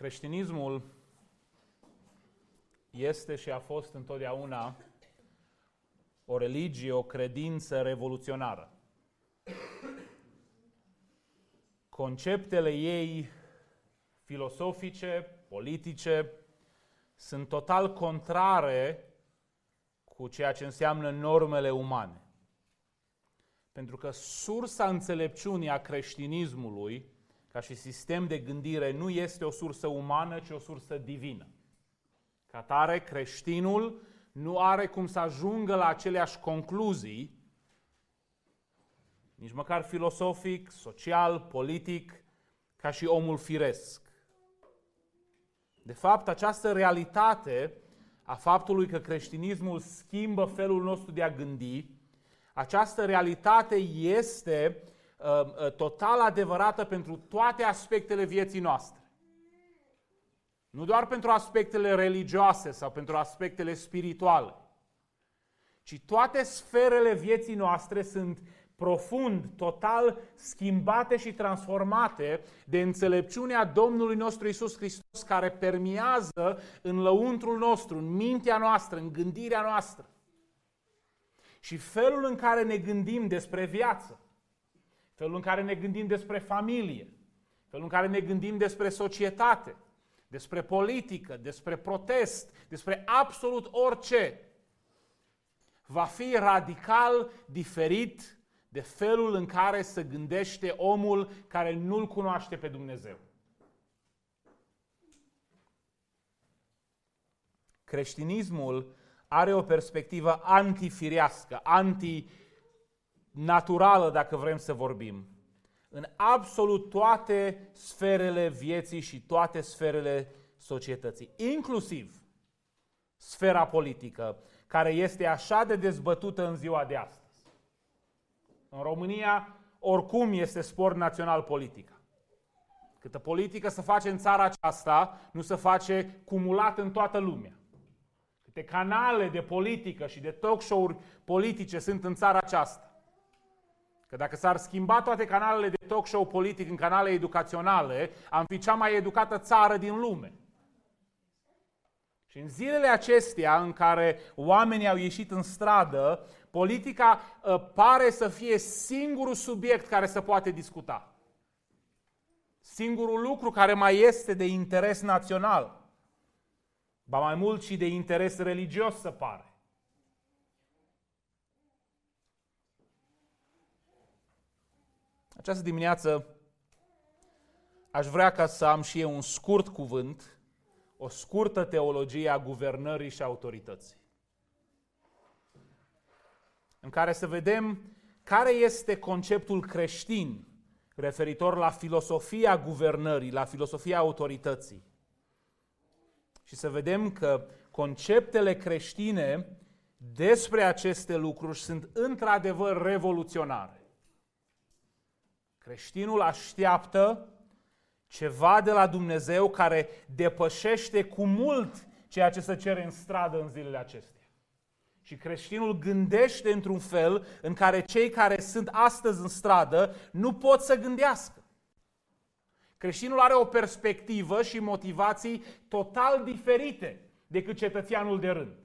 Creștinismul este și a fost întotdeauna o religie, o credință revoluționară. Conceptele ei filosofice, politice, sunt total contrare cu ceea ce înseamnă normele umane. Pentru că sursa înțelepciunii a creștinismului, ca și sistem de gândire, nu este o sursă umană, ci o sursă divină. Ca atare, creștinul nu are cum să ajungă la aceleași concluzii, nici măcar filosofic, social, politic, ca și omul firesc. De fapt, această realitate a faptului că creștinismul schimbă felul nostru de a gândi, această realitate este total adevărată pentru toate aspectele vieții noastre. Nu doar pentru aspectele religioase sau pentru aspectele spirituale, ci toate sferele vieții noastre sunt profund, total schimbate și transformate de înțelepciunea Domnului nostru Iisus Hristos, care permează în lăuntrul nostru, în mintea noastră, în gândirea noastră. Și felul în care ne gândim despre viață, felul în care ne gândim despre familie, felul în care ne gândim despre societate, despre politică, despre protest, despre absolut orice, va fi radical diferit de felul în care se gândește omul care nu-L cunoaște pe Dumnezeu. Creștinismul are o perspectivă antifirească, antinaturală, dacă vrem să vorbim, în absolut toate sferele vieții și toate sferele societății, inclusiv sfera politică, care este așa de dezbătută în ziua de astăzi. În România, oricum este sport național politica. Câtă politică se face în țara aceasta, nu se face cumulat în toată lumea. Câte canale de politică și de talk show-uri politice sunt în țara aceasta. Că dacă s-ar schimba toate canalele de talk show politic în canale educaționale, am fi cea mai educată țară din lume. Și în zilele acestea în care oamenii au ieșit în stradă, politica pare să fie singurul subiect care se poate discuta. Singurul lucru care mai este de interes național. Ba mai mult și de interes religios se pare. Această dimineață aș vrea ca să am și eu un scurt cuvânt, o scurtă teologie a guvernării și autorității, în care să vedem care este conceptul creștin referitor la filosofia guvernării, la filosofia autorității. Și să vedem că conceptele creștine despre aceste lucruri sunt într-adevăr revoluționare. Creștinul așteaptă ceva de la Dumnezeu care depășește cu mult ceea ce se cere în stradă în zilele acestea. Și creștinul gândește într-un fel în care cei care sunt astăzi în stradă nu pot să gândească. Creștinul are o perspectivă și motivații total diferite decât cetățeanul de rând.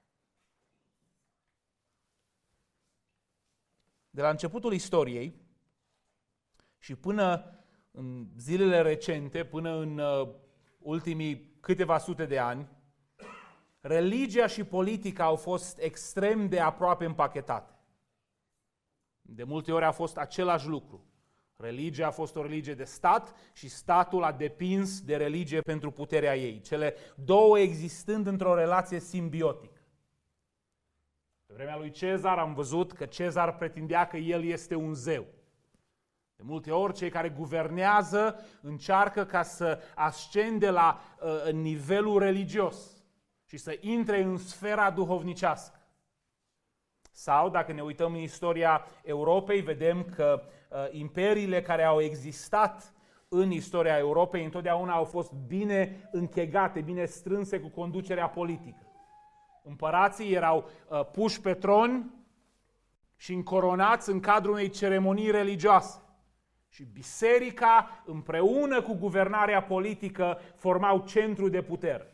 De la începutul istoriei și până în zilele recente, până în ultimii câteva sute de ani, religia și politica au fost extrem de aproape împachetate. De multe ori a fost același lucru. Religia a fost o religie de stat și statul a depins de religie pentru puterea ei, cele două existând într-o relație simbiotică. Pe vremea lui Cezar am văzut că Cezar pretindea că el este un zeu. De multe ori, cei care guvernează încearcă ca să ascende la nivelul religios și să intre în sfera duhovnicească. Sau, dacă ne uităm în istoria Europei, vedem că imperiile care au existat în istoria Europei întotdeauna au fost bine închegate, bine strânse cu conducerea politică. Împărații erau puși pe tron și încoronați în cadrul unei ceremonii religioase. Și biserica, împreună cu guvernarea politică, formau centru de putere.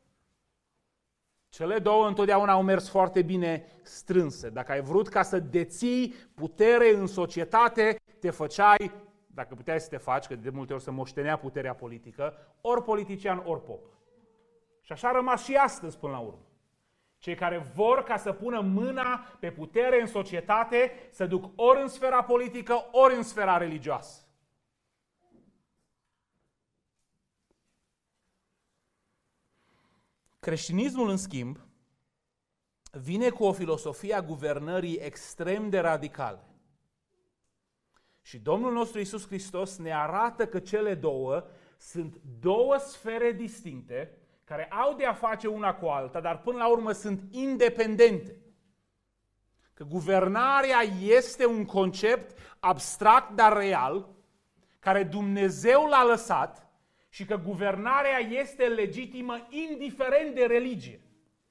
Cele două întotdeauna au mers foarte bine strânse. Dacă ai vrut ca să deții putere în societate, te făceai, dacă puteai să te faci, că de multe ori se moștenea puterea politică, ori politician, ori pop. Și așa a rămas și astăzi până la urmă. Cei care vor ca să pună mâna pe putere în societate, să duc ori în sfera politică, ori în sfera religioasă. Creștinismul, în schimb, vine cu o filosofie a guvernării extrem de radicale. Și Domnul nostru Iisus Hristos ne arată că cele două sunt două sfere distincte, care au de a face una cu alta, dar până la urmă sunt independente. Că guvernarea este un concept abstract, dar real, care Dumnezeu l-a lăsat, și că guvernarea este legitimă indiferent de religie.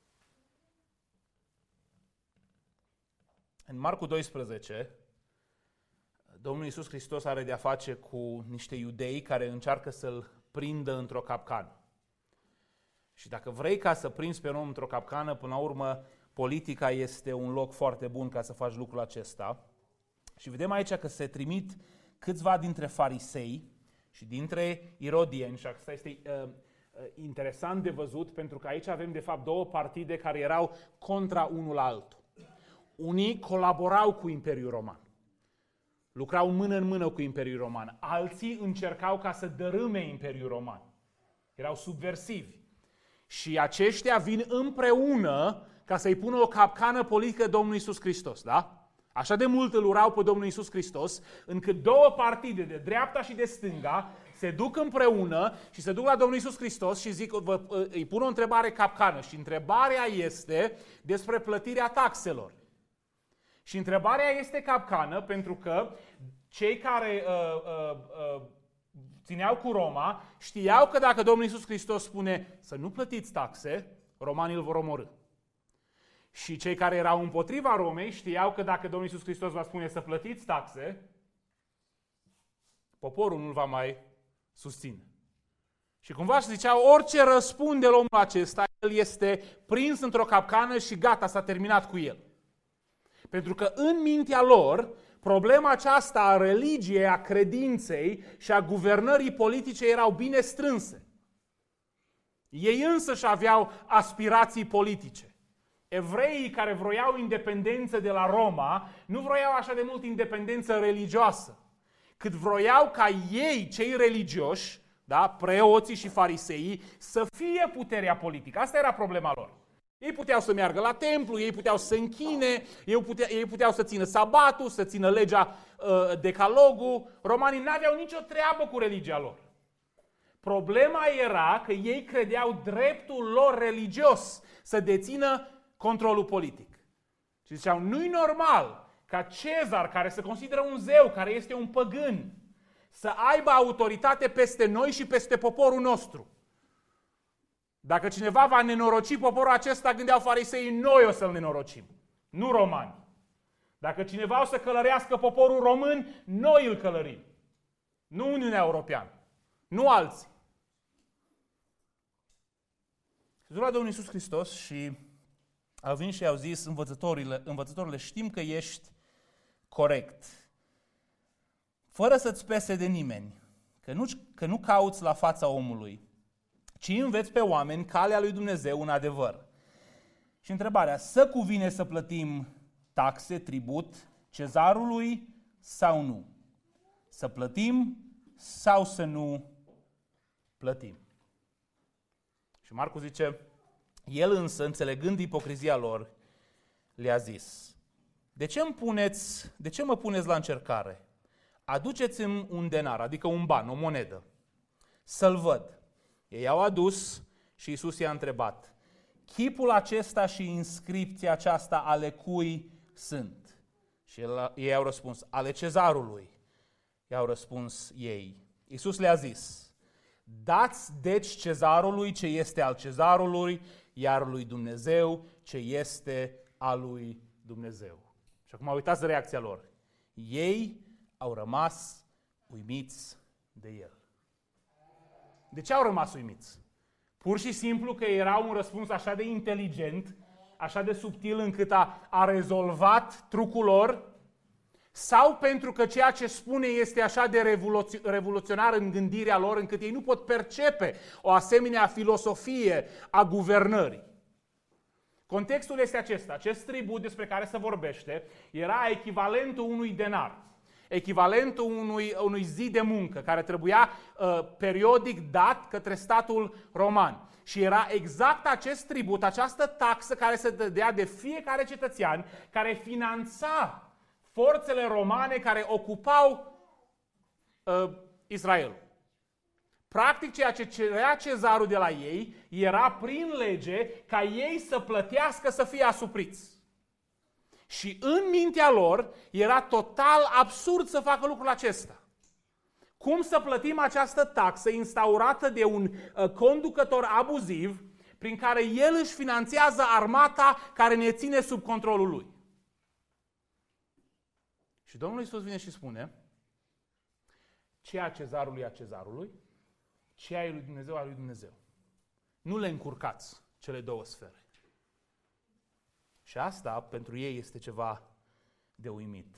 În Marcu 12, Domnul Iisus Hristos are de a face cu niște iudei care încearcă să-L prindă într-o capcană. Și dacă vrei ca să prinzi pe un om într-o capcană, până la urmă, politica este un loc foarte bun ca să faci lucrul acesta. Și vedem aici că se trimit câțiva dintre farisei și dintre irodieni. Și asta este interesant de văzut, pentru că aici avem de fapt două partide care erau contra unul altul. Unii colaborau cu Imperiul Roman. Lucrau mână în mână cu Imperiul Roman. Alții încercau ca să dărâme Imperiul Roman. Erau subversivi. Și aceștia vin împreună ca să-i pună o capcană politică Domnului Iisus Hristos, da? Așa de mult îl urau pe Domnul Iisus Hristos, încât două partide, de dreapta și de stânga, se duc împreună și se duc la Domnul Iisus Hristos și zic, îi pun o întrebare capcană. Și întrebarea este despre plătirea taxelor. Și întrebarea este capcană pentru că cei care țineau cu Roma știau că dacă Domnul Iisus Hristos spune să nu plătiți taxe, romanii îl vor omorî. Și cei care erau împotriva Romei știau că dacă Domnul Iisus Hristos va spune să plătiți taxe, poporul nu-l va mai susține. Și cumva își ziceau, orice răspunde omul acesta, el este prins într-o capcană și gata, s-a terminat cu el. Pentru că în mintea lor, problema aceasta a religiei, a credinței și a guvernării politice erau bine strânse. Ei însăși aveau aspirații politice. Evreii care vroiau independență de la Roma nu vroiau așa de mult independență religioasă, cât vroiau ca ei, cei religioși, da, preoții și fariseii, să fie puterea politică. Asta era problema lor. Ei puteau să meargă la templu, ei puteau să se închine, ei puteau să țină sabatul, să țină legea decalogul. Romanii n-aveau nicio treabă cu religia lor. Problema era că ei credeau dreptul lor religios să dețină controlul politic. Și ziceau, nu-i normal ca Cezar, care se consideră un zeu, care este un păgân, să aibă autoritate peste noi și peste poporul nostru. Dacă cineva va nenoroci poporul acesta, gândeau fariseii, noi o să-l nenorocim, nu romani. Dacă cineva o să călărească poporul român, noi îl călărim. Nu Uniunea Europeană, nu alții. Se duc la Domnul Iisus Hristos și au venit și i-au zis, învățătorile, știm că ești corect, fără să-ți pese de nimeni, că nu cauți la fața omului, ci înveți pe oameni calea lui Dumnezeu în adevăr. Și întrebarea, să cuvine să plătim taxe, tribut, cezarului sau nu? Să plătim sau să nu plătim? Și Marcu zice, el însă, înțelegând ipocrizia lor, le-a zis, de ce mă puneți la încercare? Aduceți-mi un denar, adică un ban, o monedă, să-l văd. Ei au adus și Iisus i-a întrebat, chipul acesta și inscripția aceasta ale cui sunt? Și ei au răspuns, ale cezarului. I-au răspuns ei. Iisus le-a zis, dați deci cezarului ce este al cezarului, iar lui Dumnezeu ce este al lui Dumnezeu. Și acum uitați reacția lor. Ei au rămas uimiți de el. De ce au rămas uimiți? Pur și simplu că era un răspuns așa de inteligent, așa de subtil încât a rezolvat trucul lor? Sau pentru că ceea ce spune este așa de revoluționar în gândirea lor încât ei nu pot percepe o asemenea filosofie a guvernării? Contextul este acesta. Acest tribut despre care se vorbește era echivalentul unui denar, echivalentul unui zi de muncă care trebuia periodic dat către statul roman. Și era exact acest tribut, această taxă care se dădea de fiecare cetățean care finanța forțele romane care ocupau Israel. Practic, ceea ce cerea cezarul de la ei era prin lege ca ei să plătească să fie asupriți. Și în mintea lor era total absurd să facă lucrul acesta. Cum să plătim această taxă instaurată de un conducător abuziv prin care el își finanțează armata care ne ține sub controlul lui? Și Domnul Iisus vine și spune: ce a cezarului a cezarului, ce a lui Dumnezeu a lui Dumnezeu. Nu le încurcați cele două sfere. Și asta pentru ei este ceva de uimit.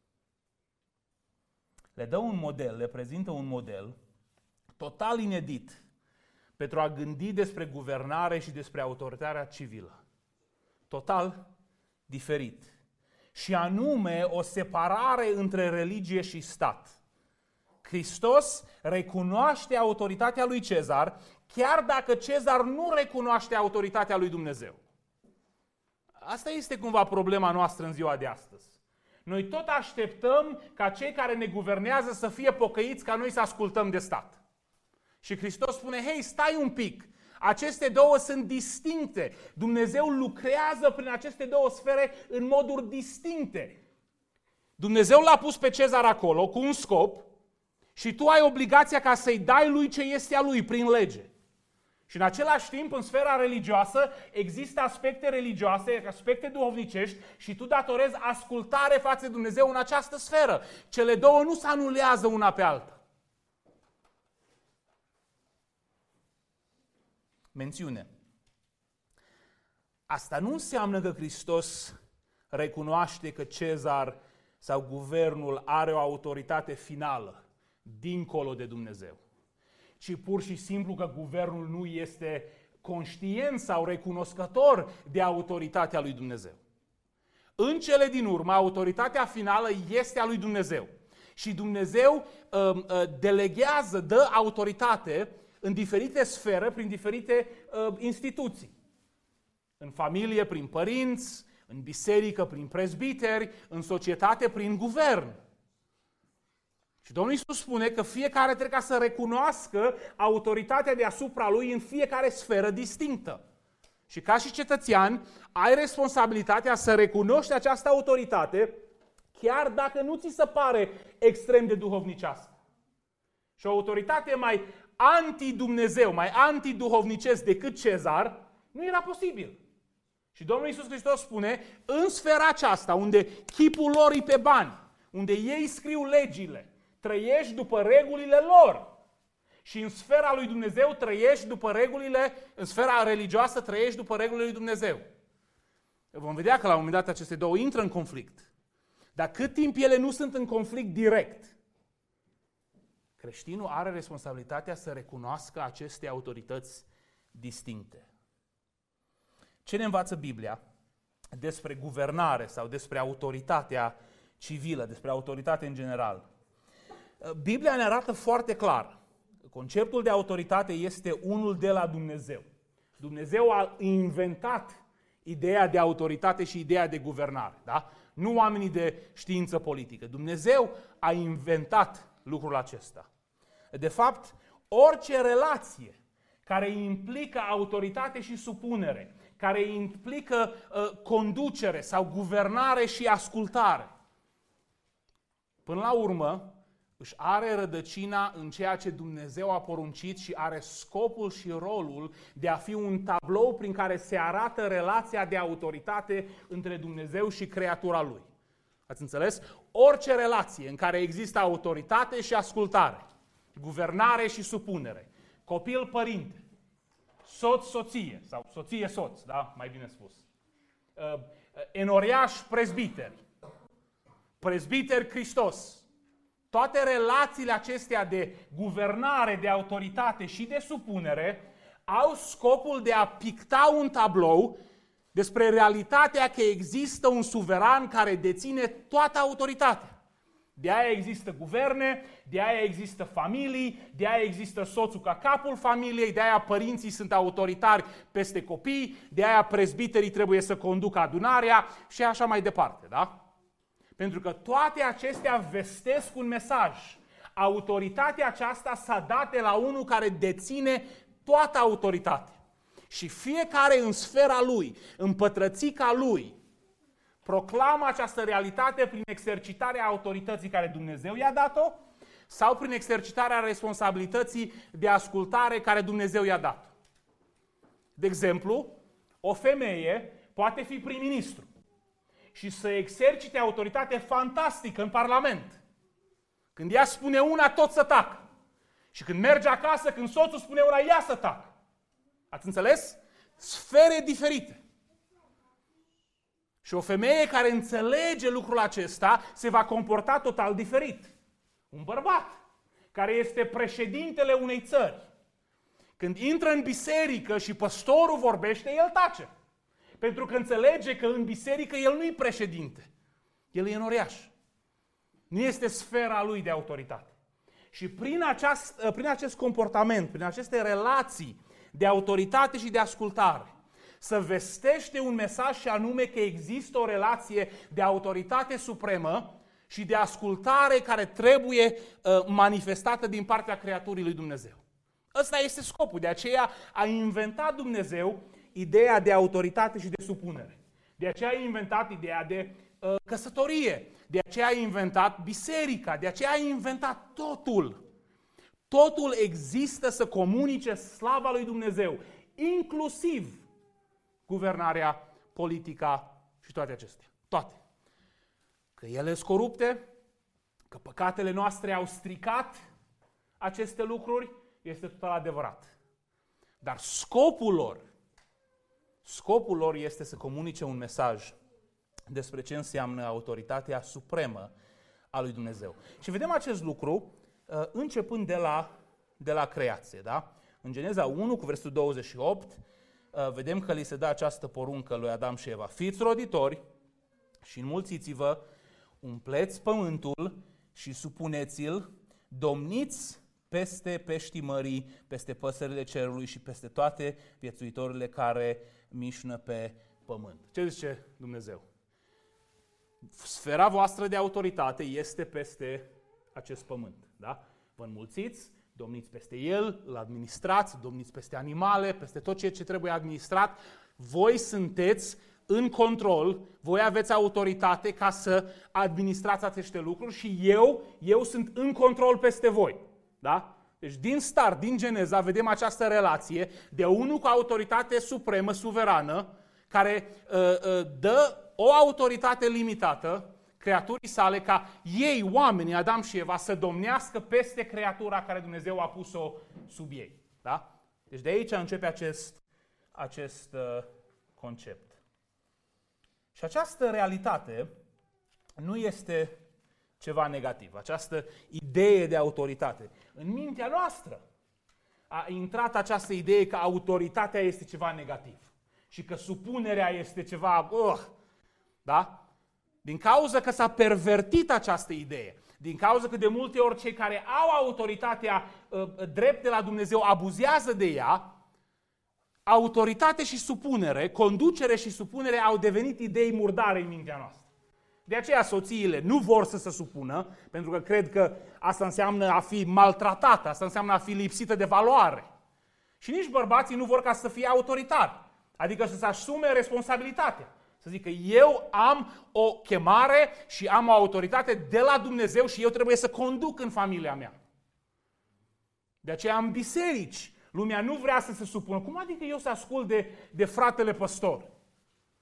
Le dă un model, le prezintă un model total inedit pentru a gândi despre guvernare și despre autoritatea civilă. Total diferit. Și anume o separare între religie și stat. Hristos recunoaște autoritatea lui Cezar, chiar dacă Cezar nu recunoaște autoritatea lui Dumnezeu. Asta este cumva problema noastră în ziua de astăzi. Noi tot așteptăm ca cei care ne guvernează să fie pocăiți ca noi să ascultăm de stat. Și Hristos spune: hei, stai un pic, aceste două sunt distincte. Dumnezeu lucrează prin aceste două sfere în moduri distincte. Dumnezeu l-a pus pe Cezar acolo cu un scop și tu ai obligația ca să-i dai lui ce este a lui prin lege. Și în același timp, în sfera religioasă, există aspecte religioase, aspecte duhovnicești și tu datorezi ascultare față de Dumnezeu în această sferă. Cele două nu se anulează una pe alta. Mențiune. Asta nu înseamnă că Hristos recunoaște că Cezar sau guvernul are o autoritate finală, dincolo de Dumnezeu, ci pur și simplu că guvernul nu este conștient sau recunoscător de autoritatea lui Dumnezeu. În cele din urmă, autoritatea finală este a lui Dumnezeu. Și Dumnezeu deleghează, dă autoritate în diferite sfere, prin diferite instituții. În familie, prin părinți, în biserică, prin prezbiteri, în societate, prin guvern. Și Domnul Iisus spune că fiecare trebuie să recunoască autoritatea deasupra lui în fiecare sferă distinctă. Și ca și cetățean, ai responsabilitatea să recunoști această autoritate, chiar dacă nu ți se pare extrem de duhovnicească. Și o autoritate mai anti-Dumnezeu, mai anti-duhovnicesc decât Cezar, nu era posibil. Și Domnul Iisus Hristos spune, în sfera aceasta, unde chipul lor e pe bani, unde ei scriu legile, trăiești după regulile lor. Și în sfera lui Dumnezeu trăiești după regulile, în sfera religioasă trăiești după regulile lui Dumnezeu. Vom vedea că la un moment dat aceste două intră în conflict. Dar cât timp ele nu sunt în conflict direct, creștinul are responsabilitatea să recunoască aceste autorități distincte. Ce ne învață Biblia despre guvernare sau despre autoritatea civilă, despre autoritate în general? Biblia ne arată foarte clar. Conceptul de autoritate este unul de la Dumnezeu. Dumnezeu a inventat ideea de autoritate și ideea de guvernare. Da? Nu oamenii de știință politică. Dumnezeu a inventat lucrul acesta. De fapt, orice relație care implică autoritate și supunere, care implică conducere sau guvernare și ascultare, până la urmă, își are rădăcina în ceea ce Dumnezeu a poruncit și are scopul și rolul de a fi un tablou prin care se arată relația de autoritate între Dumnezeu și creatura Lui. Ați înțeles? Orice relație în care există autoritate și ascultare, guvernare și supunere, copil-părinte, soț-soție sau soție-soț, da? Mai bine spus, enoriaș-prezbiteri, prezbiteri-Hristos, toate relațiile acestea de guvernare, de autoritate și de supunere au scopul de a picta un tablou despre realitatea că există un suveran care deține toată autoritatea. De aia există guverne, de aia există familii, de aia există soțul ca capul familiei, de aia părinții sunt autoritari peste copii, de aia prezbiterii trebuie să conducă adunarea și așa mai departe, da? Pentru că toate acestea vestesc un mesaj. Autoritatea aceasta s-a dat de la unul care deține toată autoritatea. Și fiecare în sfera lui, în pătrățica lui, proclamă această realitate prin exercitarea autorității care Dumnezeu i-a dat-o sau prin exercitarea responsabilității de ascultare care Dumnezeu i-a dat-o. De exemplu, o femeie poate fi prim-ministru și să exercite autoritate fantastică în Parlament. Când ea spune una, tot să tacă. Și când merge acasă, când soțul spune una, ea să tacă. Ați înțeles? Sfere diferite. Și o femeie care înțelege lucrul acesta se va comporta total diferit. Un bărbat care este președintele unei țări, când intră în biserică și păstorul vorbește, el tace. Pentru că înțelege că în biserică el nu-i președinte. El e enoriaș. Nu este sfera lui de autoritate. Și prin acest comportament, prin aceste relații de autoritate și de ascultare, să vestește un mesaj și anume că există o relație de autoritate supremă și de ascultare care trebuie manifestată din partea creaturii lui Dumnezeu. Ăsta este scopul. De aceea a inventat Dumnezeu ideea de autoritate și de supunere. De aceea a inventat ideea de căsătorie. De aceea a inventat biserica. De aceea a inventat totul. Totul există să comunice slava lui Dumnezeu, inclusiv guvernarea, politica și toate acestea. Toate. Că ele sunt corupte, că păcatele noastre au stricat aceste lucruri, este total adevărat. Dar scopul lor este să comunice un mesaj despre ce înseamnă autoritatea supremă a lui Dumnezeu. Și vedem acest lucru începând de la creație. Da? În Geneza 1, cu versetul 28, vedem că li se dă această poruncă lui Adam și Eva. Fiți roditori și înmulțiți-vă, umpleți pământul și supuneți-l, domniți peste peștii mării, peste păsările cerului și peste toate viețuitorile care mișnă pe pământ. Ce zice Dumnezeu? Sfera voastră de autoritate este peste acest pământ. Da? Vă înmulțiți, domniți peste el, îl administrați, domniți peste animale, peste tot ceea ce trebuie administrat. Voi sunteți în control, voi aveți autoritate ca să administrați aceste lucruri și eu sunt în control peste voi. Da? Deci din start, din Geneza, vedem această relație de unul cu autoritate supremă, suverană, care dă o autoritate limitată creaturii sale ca ei, oamenii, Adam și Eva, să domnească peste creatura care Dumnezeu a pus-o sub ei. Da? Deci de aici începe acest concept. Și această realitate nu este ceva negativ. Această idee de autoritate. În mintea noastră a intrat această idee că autoritatea este ceva negativ și că supunerea este ceva... da? Din cauza că s-a pervertit această idee, din cauza că de multe ori cei care au autoritatea drept de la Dumnezeu abuzează de ea, autoritate și supunere, conducere și supunere au devenit idei murdare în mintea noastră. De aceea soțiile nu vor să se supună, pentru că cred că asta înseamnă a fi maltratată, asta înseamnă a fi lipsită de valoare. Și nici bărbații nu vor ca să fie autoritari, adică să se asume responsabilitatea. Să zic că eu am o chemare și am o autoritate de la Dumnezeu și eu trebuie să conduc în familia mea. De aceea în biserici, lumea nu vrea să se supună. Cum adică eu să ascult de fratele păstor?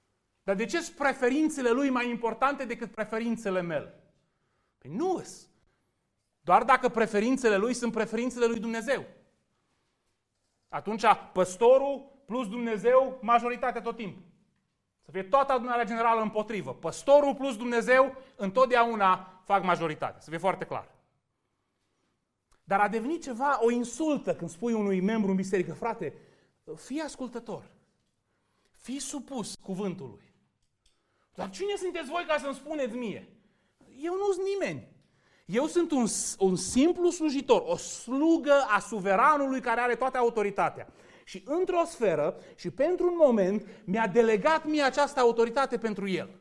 Dar de ce sunt preferințele lui mai importante decât preferințele mele? Păi nu sunt. Doar dacă preferințele lui sunt preferințele lui Dumnezeu. Atunci păstorul plus Dumnezeu, majoritatea tot timpul. Să fie toată adunarea generală împotrivă. Păstorul plus Dumnezeu întotdeauna fac majoritate. Să fie foarte clar. Dar a devenit ceva, o insultă când spui unui membru în biserică, frate, fii ascultător. Fii supus cuvântului. Dar cine sunteți voi ca să-mi spuneți mie? Eu nu sunt nimeni. Eu sunt un simplu slujitor, o slugă a suveranului care are toată autoritatea. Și într-o sferă și pentru un moment mi-a delegat mie această autoritate pentru el.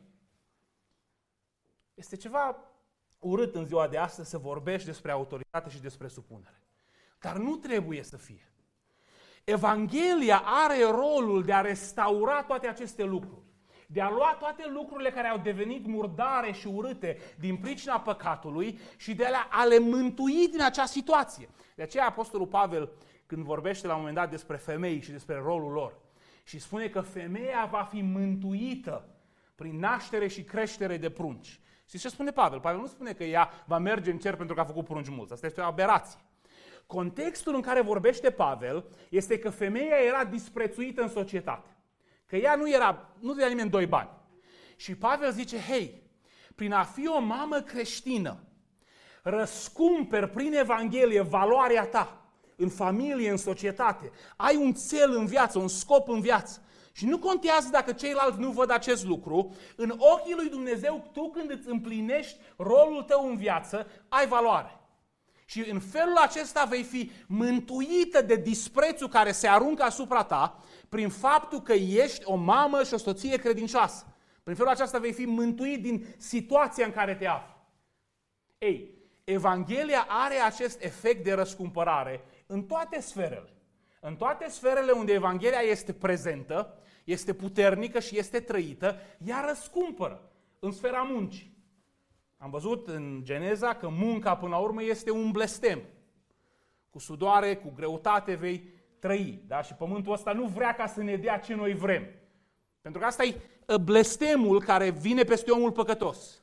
Este ceva urât în ziua de astăzi să vorbești despre autoritate și despre supunere. Dar nu trebuie să fie. Evanghelia are rolul de a restaura toate aceste lucruri. De a lua toate lucrurile care au devenit murdare și urâte din pricina păcatului și de a le mântui din acea situație. De aceea Apostolul Pavel, când vorbește la un moment dat despre femei și despre rolul lor, și spune că femeia va fi mântuită prin naștere și creștere de prunci. Știți ce spune Pavel? Pavel nu spune că ea va merge în cer pentru că a făcut prunci mulți. Asta este o aberație. Contextul în care vorbește Pavel este că femeia era disprețuită în societate. Că ea nu dădea nimeni 2 bani. Și Pavel zice, hei, prin a fi o mamă creștină, răscumperi prin Evanghelie valoarea ta în familie, în societate. Ai un cel în viață, un scop în viață. Și nu contează dacă ceilalți nu văd acest lucru, în ochii lui Dumnezeu, tu când îți împlinești rolul tău în viață, ai valoare. Și în felul acesta vei fi mântuită de disprețul care se aruncă asupra ta prin faptul că ești o mamă și o soție credincioasă. Prin felul acesta vei fi mântuit din situația în care te afli. Ei, Evanghelia are acest efect de răscumpărare în toate sferele. În toate sferele unde Evanghelia este prezentă, este puternică și este trăită, ea răscumpără. În sfera muncii. Am văzut în Geneza că munca până la urmă este un blestem. Cu sudoare, cu greutate vei trăi. Da? Și pământul ăsta nu vrea ca să ne dea ce noi vrem. Pentru că asta e blestemul care vine peste omul păcătos.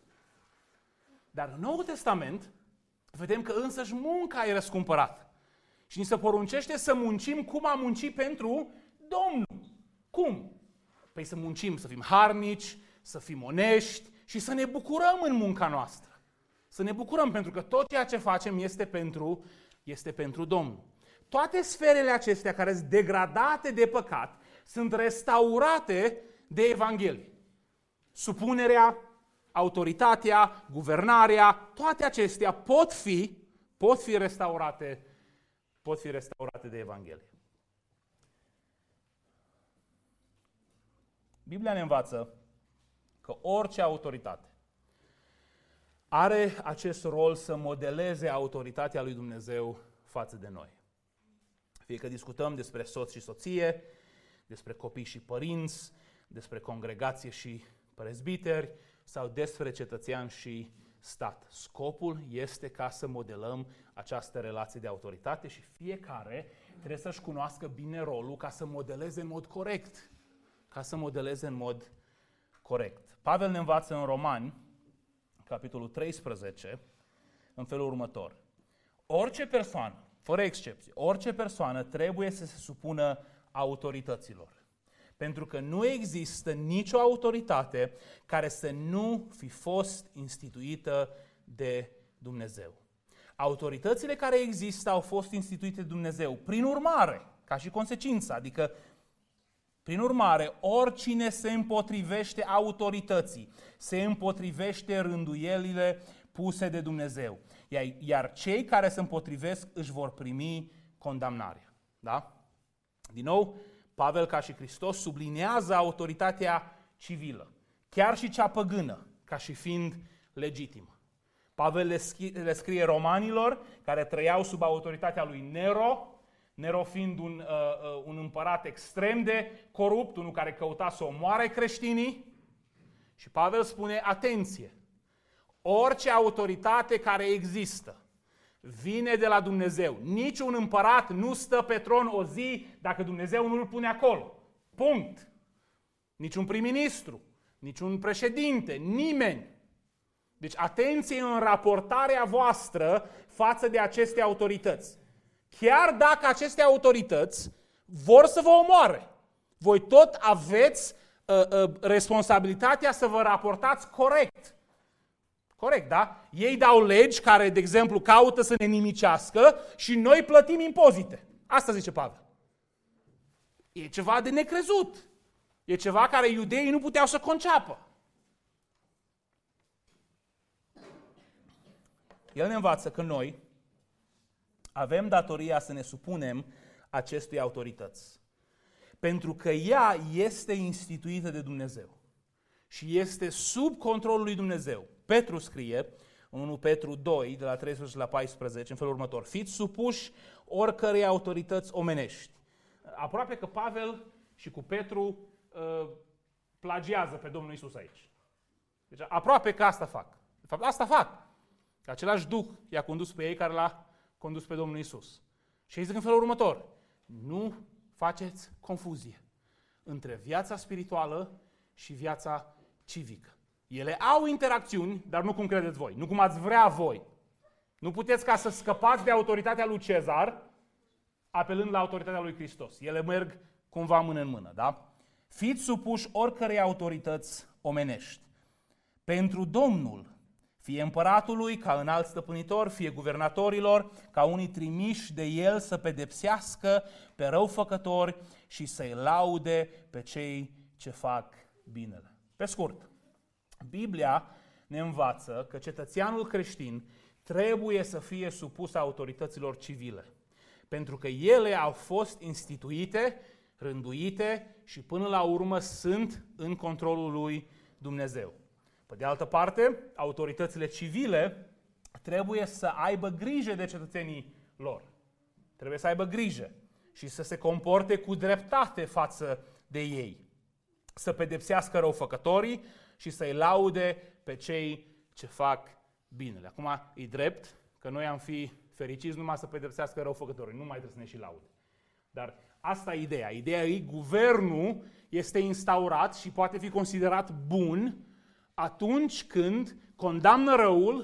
Dar în Noul Testament vedem că însăși munca e răscumpărată. Și ni se poruncește să muncim cum am muncit pentru Domnul. Cum? Păi să muncim, să fim harnici, să fim onești și să ne bucurăm în munca noastră. Să ne bucurăm pentru că tot ceea ce facem este pentru Domnul. Toate sferele acestea care sunt degradate de păcat sunt restaurate de Evanghelie. Supunerea, autoritatea, guvernarea, toate acestea pot fi restaurate de Evanghelie. Biblia ne învață că orice autoritate are acest rol să modeleze autoritatea lui Dumnezeu față de noi. Fie că discutăm despre soț și soție, despre copii și părinți, despre congregație și prezbiteri sau despre cetățean și stat. Scopul este ca să modelăm această relație de autoritate și fiecare trebuie să-și cunoască bine rolul ca să modeleze în mod corect. Pavel ne învață în Romani, capitolul 13, în felul următor. Orice persoană, fără excepție, orice persoană trebuie să se supună autorităților. Pentru că nu există nicio autoritate care să nu fi fost instituită de Dumnezeu. Autoritățile care există au fost instituite de Dumnezeu. Prin urmare, ca și consecință, adică prin urmare, oricine se împotrivește autorității, se împotrivește rânduielile puse de Dumnezeu. Iar cei care se împotrivesc își vor primi condamnarea. Da? Din nou, Pavel, ca și Hristos, sublinează autoritatea civilă, chiar și cea păgână, ca și fiind legitimă. Pavel le scrie romanilor care trăiau sub autoritatea lui Nero fiind un împărat extrem de corupt, unul care căuta să omoare creștinii. Și Pavel spune, atenție, orice autoritate care există vine de la Dumnezeu. Niciun împărat nu stă pe tron o zi dacă Dumnezeu nu îl pune acolo. Punct. Niciun prim-ministru niciun președinte, nimeni. Deci atenție în raportarea voastră față de aceste autorități. Chiar dacă aceste autorități vor să vă omoare, voi tot aveți responsabilitatea să vă raportați corect. Corect, da? Ei dau legi care, de exemplu, caută să ne nimicească și noi plătim impozite. Asta zice Pavel. E ceva de necrezut. E ceva care iudeii nu puteau să conceapă. El ne învață că noi avem datoria să ne supunem acestui autorități. Pentru că ea este instituită de Dumnezeu și este sub controlul lui Dumnezeu. Petru scrie în 1 Petru 2, de la 13 la 14, în felul următor: fiți supuși oricărei autorități omenești. Aproape că Pavel și cu Petru plagiază pe Domnul Iisus aici. Deci aproape că asta fac. De fapt, asta fac. Același Duh i-a condus pe ei care l-a condus pe Domnul Iisus. Și ei zic în felul următor: nu faceți confuzie între viața spirituală și viața civică. Ele au interacțiuni, dar nu cum credeți voi, nu cum ați vrea voi. Nu puteți ca să scăpați de autoritatea lui Cezar apelând la autoritatea lui Hristos. Ele merg cumva mână în mână, da? Fiți supuși oricărei autorități omenești. Pentru Domnul, fie împăratului, ca înalt stăpânitor, fie guvernatorilor, ca unii trimiși de el să pedepsească pe răufăcători și să-i laude pe cei ce fac binele. Pe scurt, Biblia ne învață că cetățeanul creștin trebuie să fie supus autorităților civile, pentru că ele au fost instituite, rânduite și până la urmă sunt în controlul lui Dumnezeu. Pe de altă parte, autoritățile civile trebuie să aibă grijă de cetățenii lor. Trebuie să aibă grijă și să se comporte cu dreptate față de ei. Să pedepsească răufăcătorii și să-i laude pe cei ce fac binele. Acum e drept că noi am fi fericiți numai să pedepsească răufăcătorii, nu mai trebuie să ne și laude. Dar asta e ideea. Ideea e guvernul este instaurat și poate fi considerat bun atunci când condamnă răul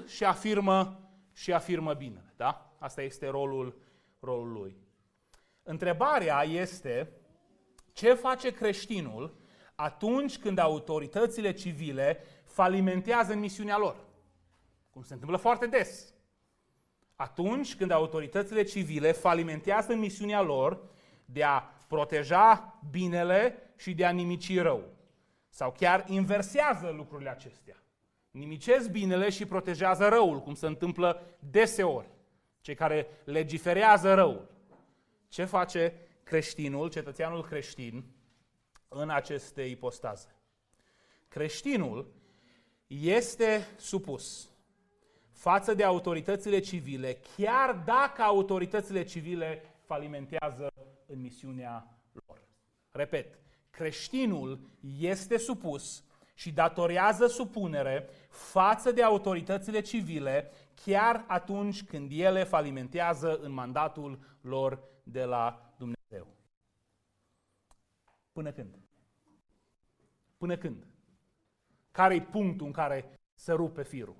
și afirmă binele. Da? Asta este rolul lui. Întrebarea este: ce face creștinul atunci când autoritățile civile falimentează în misiunea lor? Cum se întâmplă foarte des. Atunci când autoritățile civile falimentează în misiunea lor de a proteja binele și de a nimici răul. Sau chiar inversează lucrurile acestea. Nimicesc binele și protejează răul, cum se întâmplă deseori. Cei care legiferează răul. Ce face creștinul, cetățeanul creștin, în aceste ipostaze? Creștinul este supus față de autoritățile civile, chiar dacă autoritățile civile falimentează în misiunea lor. Repet, creștinul este supus și datorează supunere față de autoritățile civile, chiar atunci când ele falimentează în mandatul lor de la Dumnezeu. Până când? Până când? Care-i punctul în care se rupe firul?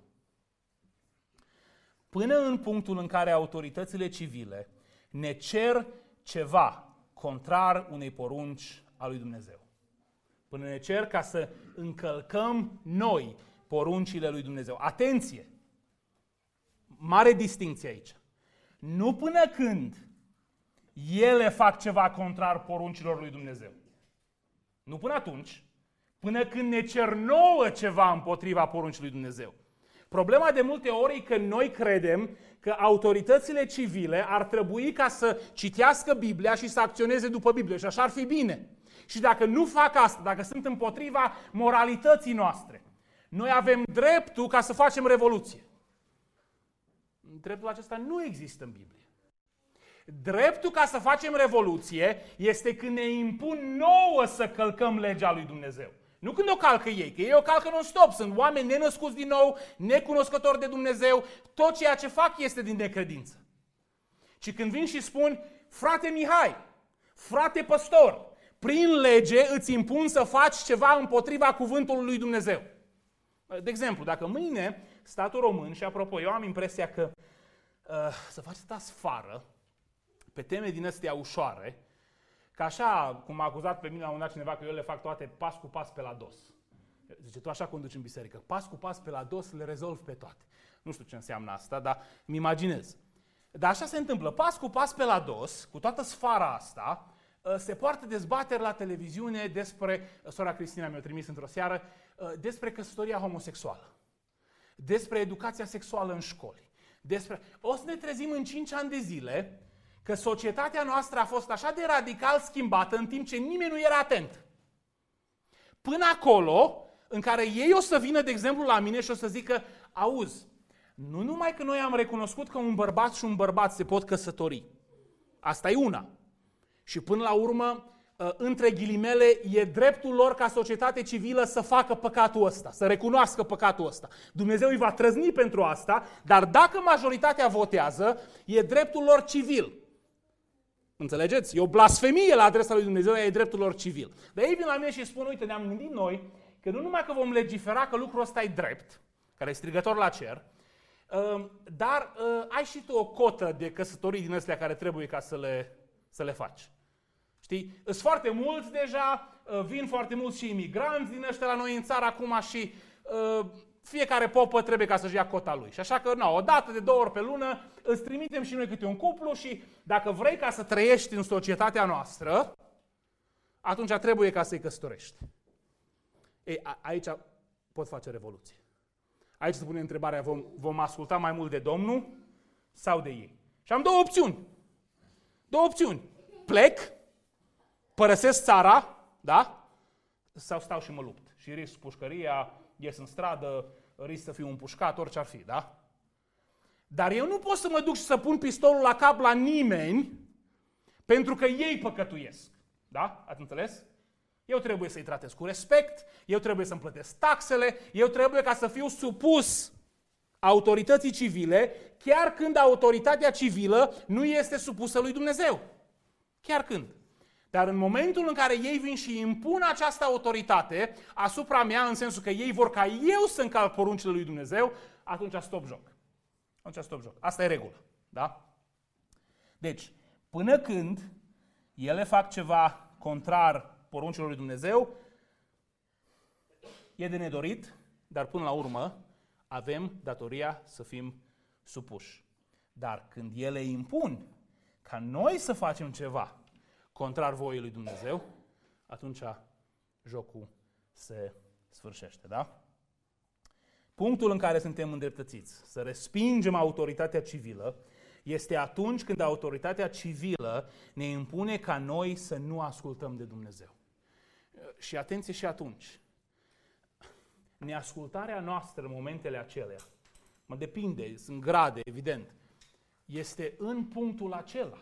Până în punctul în care autoritățile civile ne cer ceva contrar unei porunci a lui Dumnezeu. Până ne cer ca să încălcăm noi poruncile lui Dumnezeu. Atenție! Mare distincție aici. Nu până când ele fac ceva contrar poruncilor lui Dumnezeu. Nu până atunci, până când ne cer nouă ceva împotriva poruncii lui Dumnezeu. Problema de multe ori e că noi credem că autoritățile civile ar trebui ca să citească Biblia și să acționeze după Biblie și așa ar fi bine. Și dacă nu fac asta, dacă sunt împotriva moralității noastre, noi avem dreptul ca să facem revoluție. Dreptul acesta nu există în Biblie. Dreptul ca să facem revoluție este când ne impun nouă să călcăm legea lui Dumnezeu. Nu când o calcă ei, că ei o calcă non-stop. Sunt oameni nenăscuți din nou, necunoscători de Dumnezeu. Tot ceea ce fac este din necredință. Ci când vin și spun: frate Mihai, frate păstor, prin lege îți impun să faci ceva împotriva cuvântului lui Dumnezeu. De exemplu, dacă mâine statul român, și apropo, eu am impresia că să faci asta sfară pe teme din astea ușoare, că așa cum m-a acuzat pe mine la un dat cineva că eu le fac toate pas cu pas pe la dos. Zice, tu așa conduci în biserică, pas cu pas pe la dos le rezolvi pe toate. Nu știu ce înseamnă asta, dar îmi imaginez. Dar așa se întâmplă, pas cu pas pe la dos, cu toată sfara asta, se poartă dezbateri la televiziune despre, sora Cristina mi-a trimis într-o seară, despre căsătoria homosexuală, despre educația sexuală în școli, o să ne trezim în 5 ani de zile că societatea noastră a fost așa de radical schimbată în timp ce nimeni nu era atent. Până acolo, în care ei o să vină, de exemplu, la mine și o să zică, auzi, nu numai că noi am recunoscut că un bărbat și un bărbat se pot căsători. Asta e una. Și până la urmă, între ghilimele, e dreptul lor ca societate civilă să facă păcatul ăsta, să recunoască păcatul ăsta. Dumnezeu îi va trăzni pentru asta, dar dacă majoritatea votează, e dreptul lor civil. Înțelegeți? E o blasfemie la adresa lui Dumnezeu, e dreptul lor civil. Dar ei vin la mine și spun, uite, ne-am gândit noi că nu numai că vom legifera că lucrul ăsta e drept, care e strigător la cer, dar ai și tu o cotă de căsătorii din astea care trebuie ca să le faci. Știi? Sunt foarte mulți deja, vin foarte mulți și imigranți din ăștia la noi în țară acum și fiecare popă trebuie ca să-și ia cota lui. Și așa că, o dată de 2 ori pe lună, îți trimitem și noi câte un cuplu și dacă vrei ca să trăiești în societatea noastră, atunci trebuie ca să-i căsătorești. Ei, aici pot face revoluție. Aici se pune întrebarea, vom asculta mai mult de Domnul sau de ei? Și am 2 opțiuni. 2 opțiuni. Plec, părăsesc țara, da? Sau stau și mă lupt. Și risc pușcăria, ies în stradă, risc să fiu împușcat, orice ar fi, da? Dar eu nu pot să mă duc și să pun pistolul la cap la nimeni pentru că ei păcătuiesc. Da? Ați înțeles? Eu trebuie să-i tratez cu respect, eu trebuie să-mi plătesc taxele, eu trebuie ca să fiu supus autorității civile, chiar când autoritatea civilă nu este supusă lui Dumnezeu. Chiar când. Dar în momentul în care ei vin și impun această autoritate asupra mea, în sensul că ei vor ca eu să încalc poruncile lui Dumnezeu, atunci stop joc. Asta e regulă. Da? Deci, până când ele fac ceva contrar poruncilor lui Dumnezeu, e de nedorit, dar până la urmă avem datoria să fim supuși. Dar când ele impun ca noi să facem ceva contrar voii lui Dumnezeu, atunci jocul se sfârșește, da? Punctul în care suntem îndreptățiți să respingem autoritatea civilă este atunci când autoritatea civilă ne impune ca noi să nu ascultăm de Dumnezeu. Și atenție și atunci. Neascultarea noastră în momentele acelea, depinde, sunt grade, evident, este în punctul acela.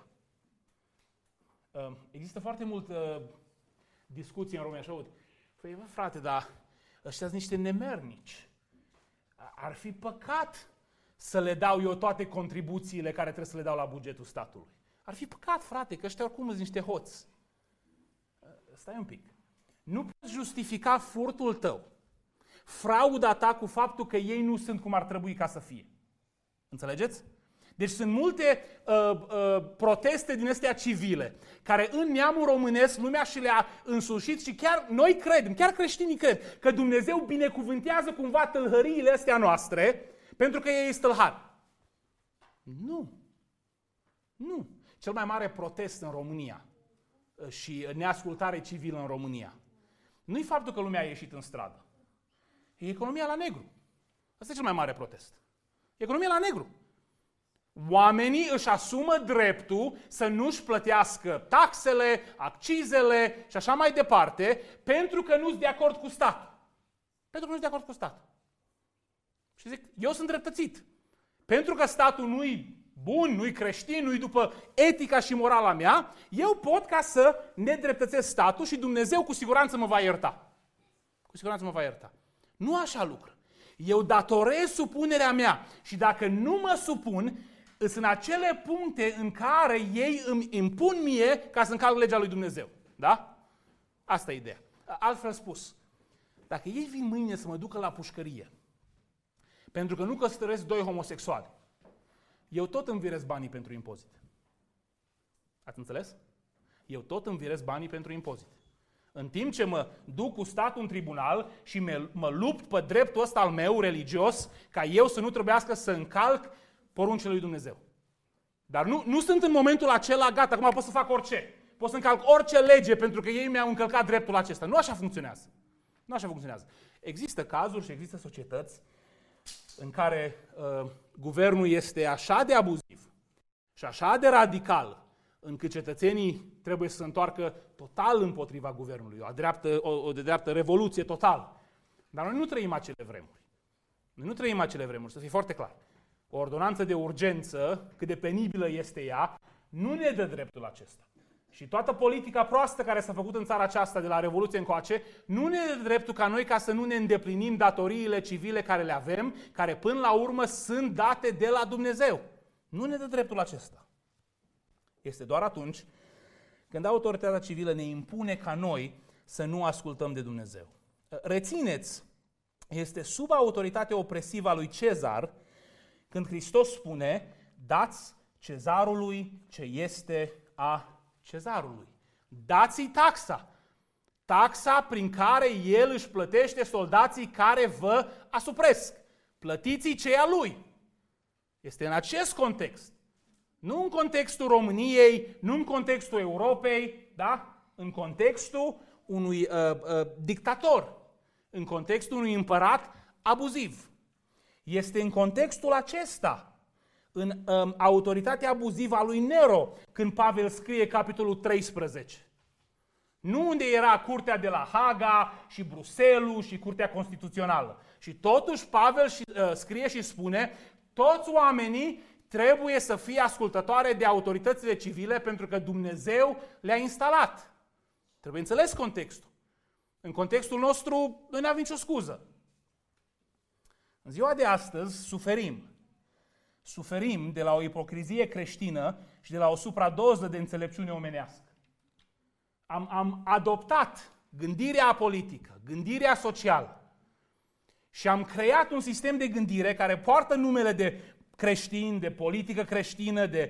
Există foarte multă discuție în România și aud. Păi, frate, dar ăștia sunt niște nemernici. Ar fi păcat să le dau eu toate contribuțiile care trebuie să le dau la bugetul statului. Ar fi păcat, frate, că ăștia oricum sunt niște hoți. Stai un pic. Nu poți justifica furtul tău, frauda ta cu faptul că ei nu sunt cum ar trebui ca să fie. Înțelegeți? Deci sunt multe proteste din astea civile, care în neamul românesc lumea și le-a însușit și chiar noi credem, chiar creștinii cred, că Dumnezeu binecuvântează cumva tâlhăriile astea noastre, pentru că ei sunt tâlhari. Nu. Cel mai mare protest în România și neascultare civilă în România nu-i faptul că lumea a ieșit în stradă. E economia la negru. Asta e cel mai mare protest. Economia la negru. Oamenii își asumă dreptul să nu-și plătească taxele, accizele și așa mai departe, pentru că nu sunt de acord cu statul. Pentru că nu sunt de acord cu statul. Și zic, eu sunt dreptățit. Pentru că statul nu-i bun, nu-i creștin, nu-i după etica și morala mea, eu pot ca să nedreptățesc statul și Dumnezeu cu siguranță mă va ierta. Cu siguranță mă va ierta. Nu așa lucră. Eu datorez supunerea mea și dacă nu mă supun, sunt în acele puncte în care ei îmi impun mie ca să încalc legea lui Dumnezeu. Da? Asta e ideea. Altfel spus, dacă ei vin mâine să mă ducă la pușcărie, pentru că nu căsătoresc doi homosexuali, eu tot îmi virez banii pentru impozit. Ați înțeles? Eu tot îmi virez banii pentru impozit. În timp ce mă duc cu statul în tribunal și mă lupt pe dreptul ăsta al meu religios, ca eu să nu trebuiască să încalc poruncile lui Dumnezeu. Dar nu sunt în momentul acela, gata, acum pot să fac orice. Pot să încalc orice lege pentru că ei mi-au încălcat dreptul acesta. Nu așa funcționează. Nu așa funcționează. Există cazuri și există societăți în care guvernul este așa de abuziv și așa de radical, încât cetățenii trebuie să se întoarcă total împotriva guvernului, o de dreaptă revoluție totală. Dar noi nu trăim acele vremuri. Noi nu trăim acele vremuri, să fie foarte clar. O ordonanță de urgență, cât de penibilă este ea, nu ne dă dreptul acesta. Și toată politica proastă care s-a făcut în țara aceasta de la Revoluție încoace, nu ne dă dreptul ca noi ca să nu ne îndeplinim datoriile civile care le avem, care până la urmă sunt date de la Dumnezeu. Nu ne dă dreptul acesta. Este doar atunci când autoritatea civilă ne impune ca noi să nu ascultăm de Dumnezeu. Rețineți, este sub autoritatea opresivă a lui Cezar când Hristos spune, dați cezarului ce este a cezarului. Dați-i taxa. Taxa prin care el își plătește soldații care vă asupresc. Plătiți-i ce e a lui. Este în acest context. Nu în contextul României, nu în contextul Europei, da? În contextul unui dictator, în contextul unui împărat abuziv. Este în contextul acesta, în autoritatea abuzivă a lui Nero, când Pavel scrie capitolul 13. Nu unde era curtea de la Haga și Bruxelles și curtea constituțională. Și totuși Pavel scrie și spune, toți oamenii trebuie să fie ascultătoare de autoritățile civile pentru că Dumnezeu le-a instalat. Trebuie înțeles contextul. În contextul nostru, noi nu avem nicio scuză. În ziua de astăzi suferim. Suferim de la o ipocrizie creștină și de la o supradoză de înțelepciune omenească. Am adoptat gândirea politică, gândirea socială și am creat un sistem de gândire care poartă numele de creștin, de politică creștină, de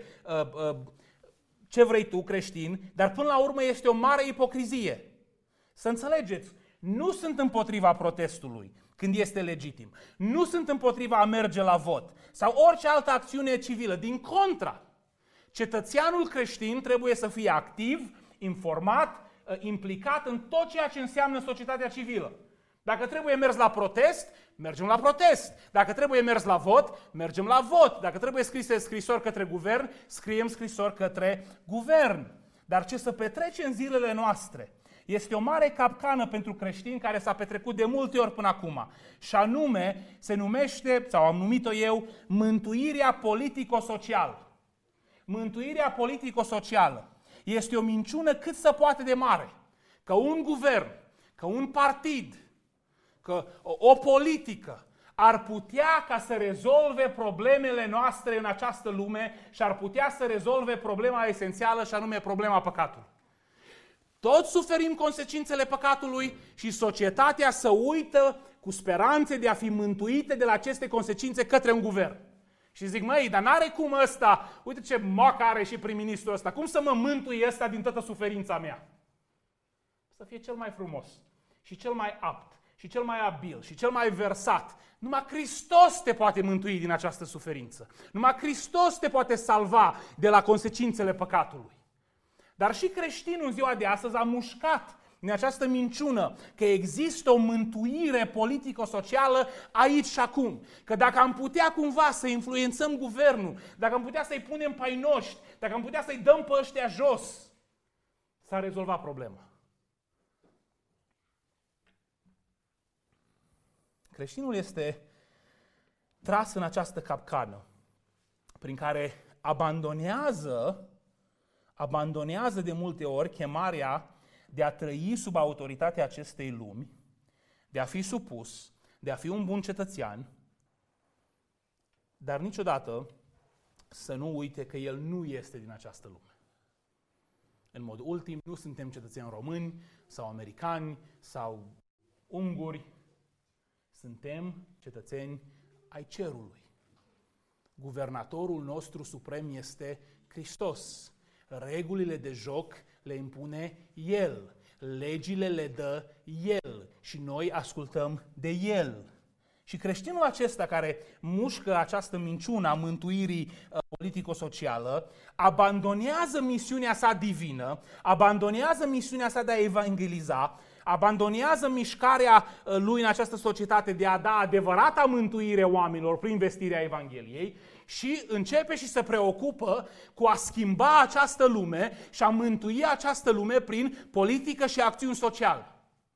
ce vrei tu creștin, dar până la urmă este o mare ipocrizie. Să înțelegeți, nu sunt împotriva protestului când este legitim. Nu sunt împotriva a merge la vot sau orice altă acțiune civilă. Din contra, cetățeanul creștin trebuie să fie activ, informat, implicat în tot ceea ce înseamnă societatea civilă. Dacă trebuie mers la protest, mergem la protest. Dacă trebuie mers la vot, mergem la vot. Dacă trebuie scrise scrisori către guvern, scriem scrisori către guvern. Dar ce se petrece în zilele noastre este o mare capcană pentru creștini care s-a petrecut de multe ori până acum. Și anume, se numește, sau am numit-o eu, mântuirea politico-socială. Mântuirea politico-socială este o minciună cât se poate de mare. Că un guvern, că un partid, că o politică ar putea ca să rezolve problemele noastre în această lume și ar putea să rezolve problema esențială și anume problema păcatului. Toți suferim consecințele păcatului și societatea se uită cu speranțe de a fi mântuite de la aceste consecințe către un guvern. Și zic, măi, dar n-are cum ăsta, uite ce moacă are și prim-ministrul ăsta, cum să mă mântui ăsta din toată suferința mea? Să fie cel mai frumos și cel mai apt și cel mai abil și cel mai versat. Numai Hristos te poate mântui din această suferință. Numai Hristos te poate salva de la consecințele păcatului. Dar și creștinul în ziua de astăzi a mușcat în această minciună că există o mântuire politico-socială aici și acum. Că dacă am putea cumva să influențăm guvernul, dacă am putea să-i punem painoști, dacă am putea să-i dăm pe ăștia jos, s-a rezolvat problema. Creștinul este tras în această capcană prin care abandonează de multe ori chemarea de a trăi sub autoritatea acestei lumi, de a fi supus, de a fi un bun cetățean, dar niciodată să nu uite că el nu este din această lume. în mod ultim, nu suntem cetățeni români sau americani sau unguri. Suntem cetățeni ai cerului. Guvernatorul nostru suprem este Hristos. Regulile de joc le impune El. Legile le dă El și noi ascultăm de El. Și creștinul acesta care mușcă această minciună a mântuirii politico-socială, abandonează misiunea sa divină, abandonează misiunea sa de a evangeliza, abandonează mișcarea lui în această societate de a da adevărata mântuire oamenilor prin vestirea Evangheliei și începe și se preocupă cu a schimba această lume și a mântui această lume prin politică și acțiuni sociale.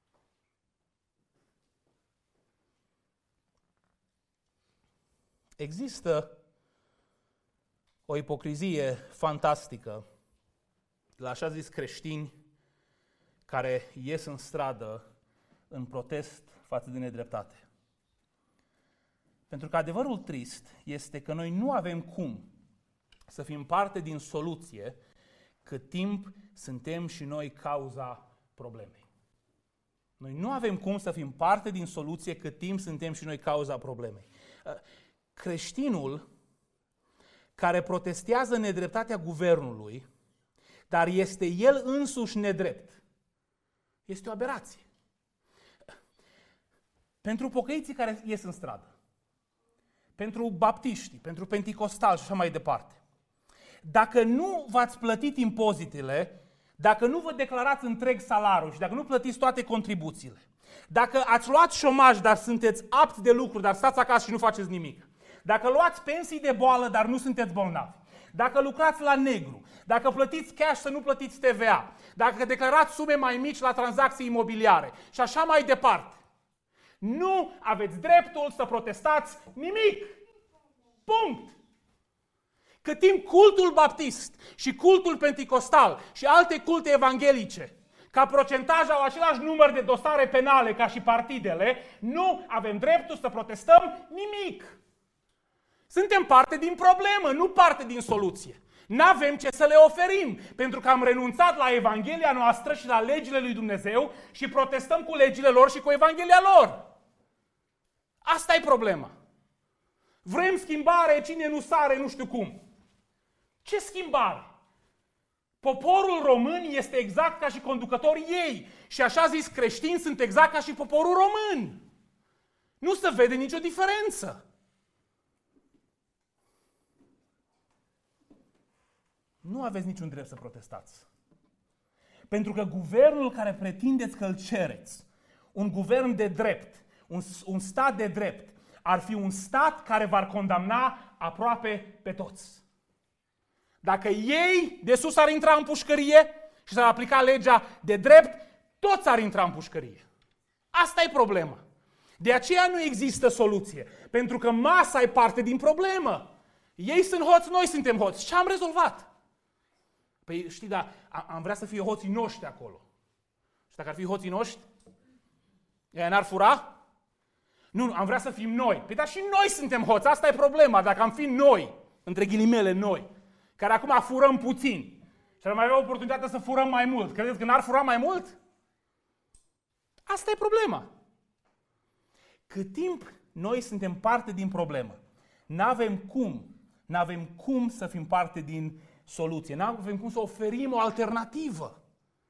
Există o ipocrizie fantastică la așa zis creștini care ies în stradă în protest față de nedreptate. Pentru că adevărul trist este că noi nu avem cum să fim parte din soluție cât timp suntem și noi cauza problemei. Noi nu avem cum să fim parte din soluție cât timp suntem și noi cauza problemei. Creștinul care protestează nedreptatea guvernului, dar este el însuși nedrept, este o aberație. Pentru pocăiții care ies în stradă, pentru baptiști, pentru penticostali și așa mai departe, dacă nu v-ați plătit impozitele, dacă nu vă declarați întreg salariul și dacă nu plătiți toate contribuțiile, dacă ați luat șomaj, dar sunteți apți de lucru, dar stați acasă și nu faceți nimic, dacă luați pensii de boală, dar nu sunteți bolnavi, dacă lucrați la negru, dacă plătiți cash să nu plătiți TVA, dacă declarați sume mai mici la tranzacții imobiliare și așa mai departe, nu aveți dreptul să protestați nimic. Punct. Cât timp cultul baptist și cultul penticostal și alte culte evanghelice ca procentaj au același număr de dosare penale ca și partidele, nu avem dreptul să protestăm nimic. Suntem parte din problemă, nu parte din soluție. N-avem ce să le oferim, pentru că am renunțat la Evanghelia noastră și la legile lui Dumnezeu și protestăm cu legile lor și cu Evanghelia lor. Asta e problema. Vrem schimbare, cine nu sare, nu știu cum. Ce schimbare? Poporul român este exact ca și conducătorii ei și așa zis creștini sunt exact ca și poporul român. Nu se vede nicio diferență. Nu aveți niciun drept să protestați. Pentru că guvernul care pretindeți că îl cereți, un guvern de drept, un stat de drept, ar fi un stat care v-ar condamna aproape pe toți. Dacă ei de sus ar intra în pușcărie și s-ar aplica legea de drept, toți ar intra în pușcărie. Asta e problema. De aceea nu există soluție. Pentru că masa e parte din problemă. Ei sunt hoți, noi suntem hoți. Ce am rezolvat? Păi știi, dar am vrea să fie hoții noștri acolo. Și dacă ar fi hoții noștri, ea n-ar fura? Nu, am vrea să fim noi. Păi dar și noi suntem hoți, asta e problema. Dacă am fi noi, între ghilimele noi, care acum furăm puțin și ar mai avea oportunitatea să furăm mai mult, credeți că n-ar fura mai mult? Asta e problema. Cât timp noi suntem parte din problemă, n-avem cum să fim parte din soluție, n-avem cum să oferim o alternativă.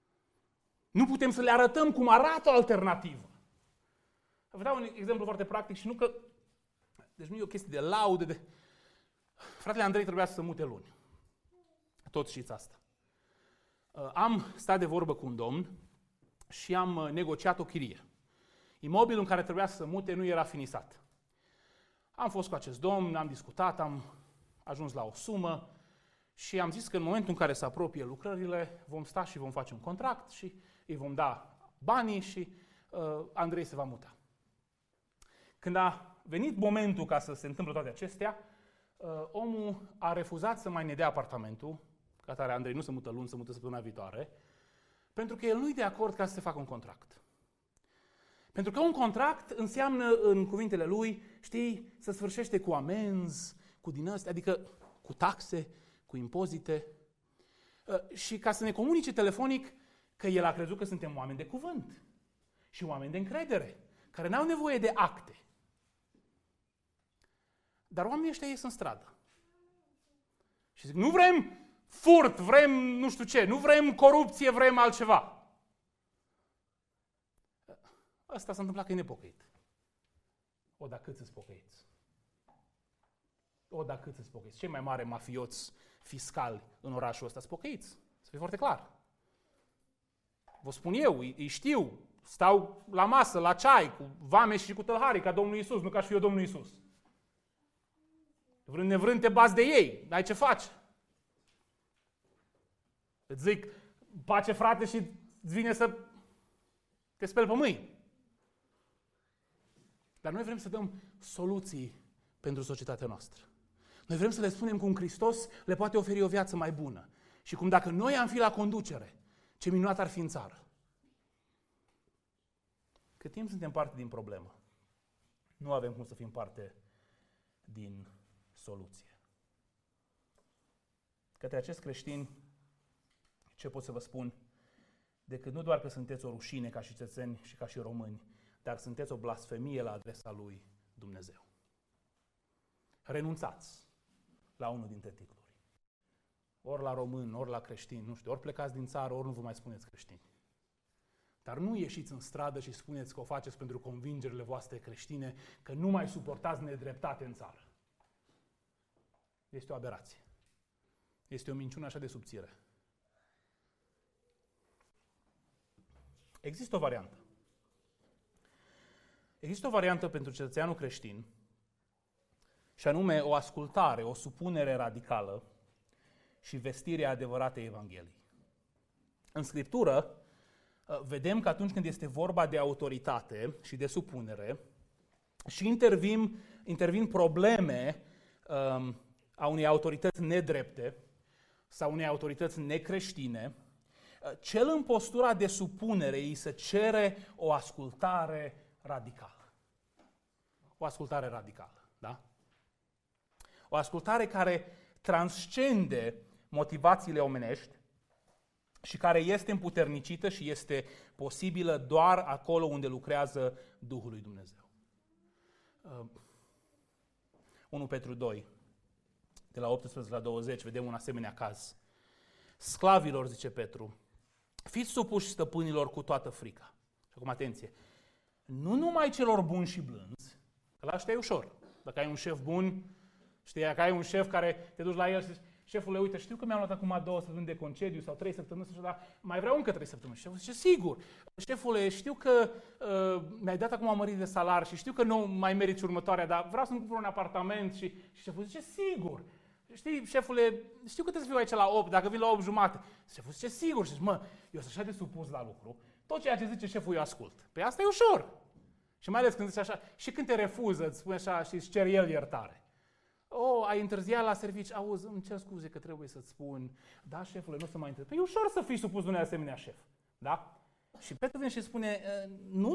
Nu putem să le arătăm cum arată o alternativă. Vă dau un exemplu foarte practic și nu că... Deci nu e o chestie de laudă. Fratele Andrei trebuia să se mute luni. Toți știți asta. Am stat de vorbă cu un domn și am negociat o chirie. Imobilul în care trebuia să se mute nu era finisat. Am fost cu acest domn, am discutat, am ajuns la o sumă și am zis că în momentul în care se apropie lucrările, vom sta și vom face un contract și îi vom da banii și Andrei se va muta. Când a venit momentul ca să se întâmple toate acestea, omul a refuzat să mai ne dea apartamentul, ca tare Andrei nu se mută luni, se mută săptămâna viitoare, pentru că el nu e de acord ca să se facă un contract. Pentru că un contract înseamnă, în cuvintele lui, știi, se sfârșește cu amenzi, cu din astea, adică cu taxe, cu impozite. și ca să ne comunice telefonic că el a crezut că suntem oameni de cuvânt și oameni de încredere, care n-au nevoie de acte. Dar oamenii ăștia ies în stradă. Și zic, nu vrem furt, vrem nu știu ce, nu vrem corupție, vrem altceva. Asta s-a întâmplat că e nepocăit. O, dar cât îți pocăiți? O, dar cât îți pocăiți? Cei mai mari mafioți fiscali în orașul ăsta sunt pocăiți. Să fie foarte clar. Vă spun eu, îi știu, stau la masă, la ceai, cu vameși și cu tălharii, ca Domnul Iisus, nu ca și fiu Domnul Iisus. Vrând nevrând te bați de ei, n-ai ce faci. Îți zic, pace frate și îți vine să te speli pe mâini. Dar noi vrem să dăm soluții pentru societatea noastră. Noi vrem să le spunem cum Hristos le poate oferi o viață mai bună. Și cum dacă noi am fi la conducere, ce minunat ar fi în țară. Cât timp suntem parte din problemă, nu avem cum să fim parte din soluție. Către acești creștini, ce pot să vă spun? Decât nu doar că sunteți o rușine ca și cetățeni și ca și români, dar sunteți o blasfemie la adresa lui Dumnezeu. Renunțați la unul dintre titluri. Ori la român, ori la creștini, nu știu, ori plecați din țară, ori nu vă mai spuneți creștini. Dar nu ieșiți în stradă și spuneți că o faceți pentru convingerile voastre creștine, că nu mai suportați nedreptate în țară. Este o aberație. Este o minciună așa de subțire. Există o variantă. Există o variantă pentru cetățeanul creștin, și anume o ascultare, o supunere radicală și vestirea adevăratei Evangheliei. În Scriptură vedem că atunci când este vorba de autoritate și de supunere și intervin probleme a unei autorități nedrepte sau unei autorități necreștine, cel în postura de supunere îi se cere o ascultare radicală. O ascultare radicală, da? O ascultare care transcende motivațiile omenești și care este împuternicită și este posibilă doar acolo unde lucrează Duhul lui Dumnezeu. 1 Petru 2, de la 18 la 20, vedem un asemenea caz. Sclavilor, zice Petru, fiți supuși stăpânilor cu toată frica. Și acum atenție, nu numai celor buni și blânzi, că la ăștia e ușor. Dacă ai un șef bun, știi, dacă ai un șef care te duci la el și zici, șefule, uite, știu că mi-am luat acum 2 săptămâni de concediu sau 3 săptămâni, dar mai vreau încă 3 săptămâni. Și șeful zice, sigur. Șefule, știu că mi-ai dat acum o mărire de salar și știu că nu mai meriți următoarea, dar vreau să-mi cumpăr un apartament și șeful zice, sigur. Știi, șefule, știu că trebuie să fiu aici la 8, dacă vin la 8 jumate. Șeful zice, sigur. Și zice, mă, eu sunt așa de supus la lucru, tot ceea ce zice șeful eu ascult. Păi asta e ușor. Și mai ales când zice așa, și când te refuză, îți spune așa și îți cer el iertare. Ai întârziat la servici, auzi, îmi cer scuze că trebuie să-ți spun, da, șefule, nu o să mai întârzi. Păi e ușor să fii supus unui asemenea șef, da? Și Petru vine și spune, nu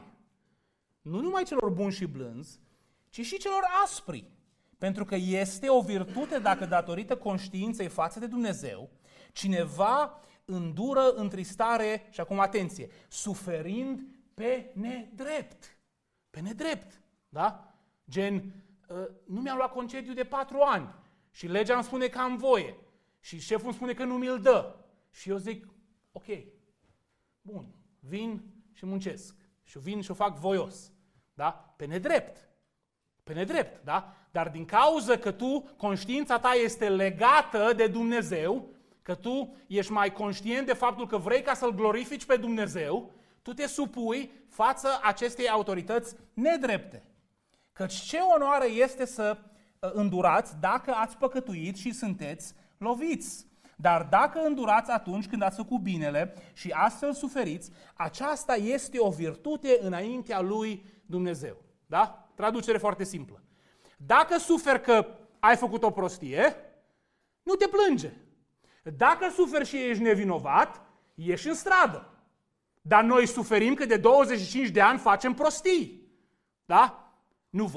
numai celor buni și blânzi, ci și celor aspri. Pentru că este o virtute dacă datorită conștiinței față de Dumnezeu, cineva îndură întristare, și acum atenție, suferind pe nedrept. Pe nedrept, da? Gen, nu mi-am luat concediu de 4 ani și legea îmi spune că am voie și șeful îmi spune că nu mi-l dă. Și eu zic, ok, bun, vin și muncesc și vin și o fac voios, da? Pe nedrept. Pe nedrept, da? Dar din cauza că tu, conștiința ta este legată de Dumnezeu, că tu ești mai conștient de faptul că vrei ca să-L glorifici pe Dumnezeu, tu te supui față acestei autorități nedrepte. Căci ce onoare este să îndurați dacă ați păcătuit și sunteți loviți. Dar dacă îndurați atunci când ați făcut binele și astfel suferiți, aceasta este o virtute înaintea lui Dumnezeu. Da? Traducere foarte simplă. Dacă suferi că ai făcut o prostie, nu te plânge. Dacă suferi și ești nevinovat, ieși în stradă. Dar noi suferim că de 25 de ani facem prostii. Da? Nu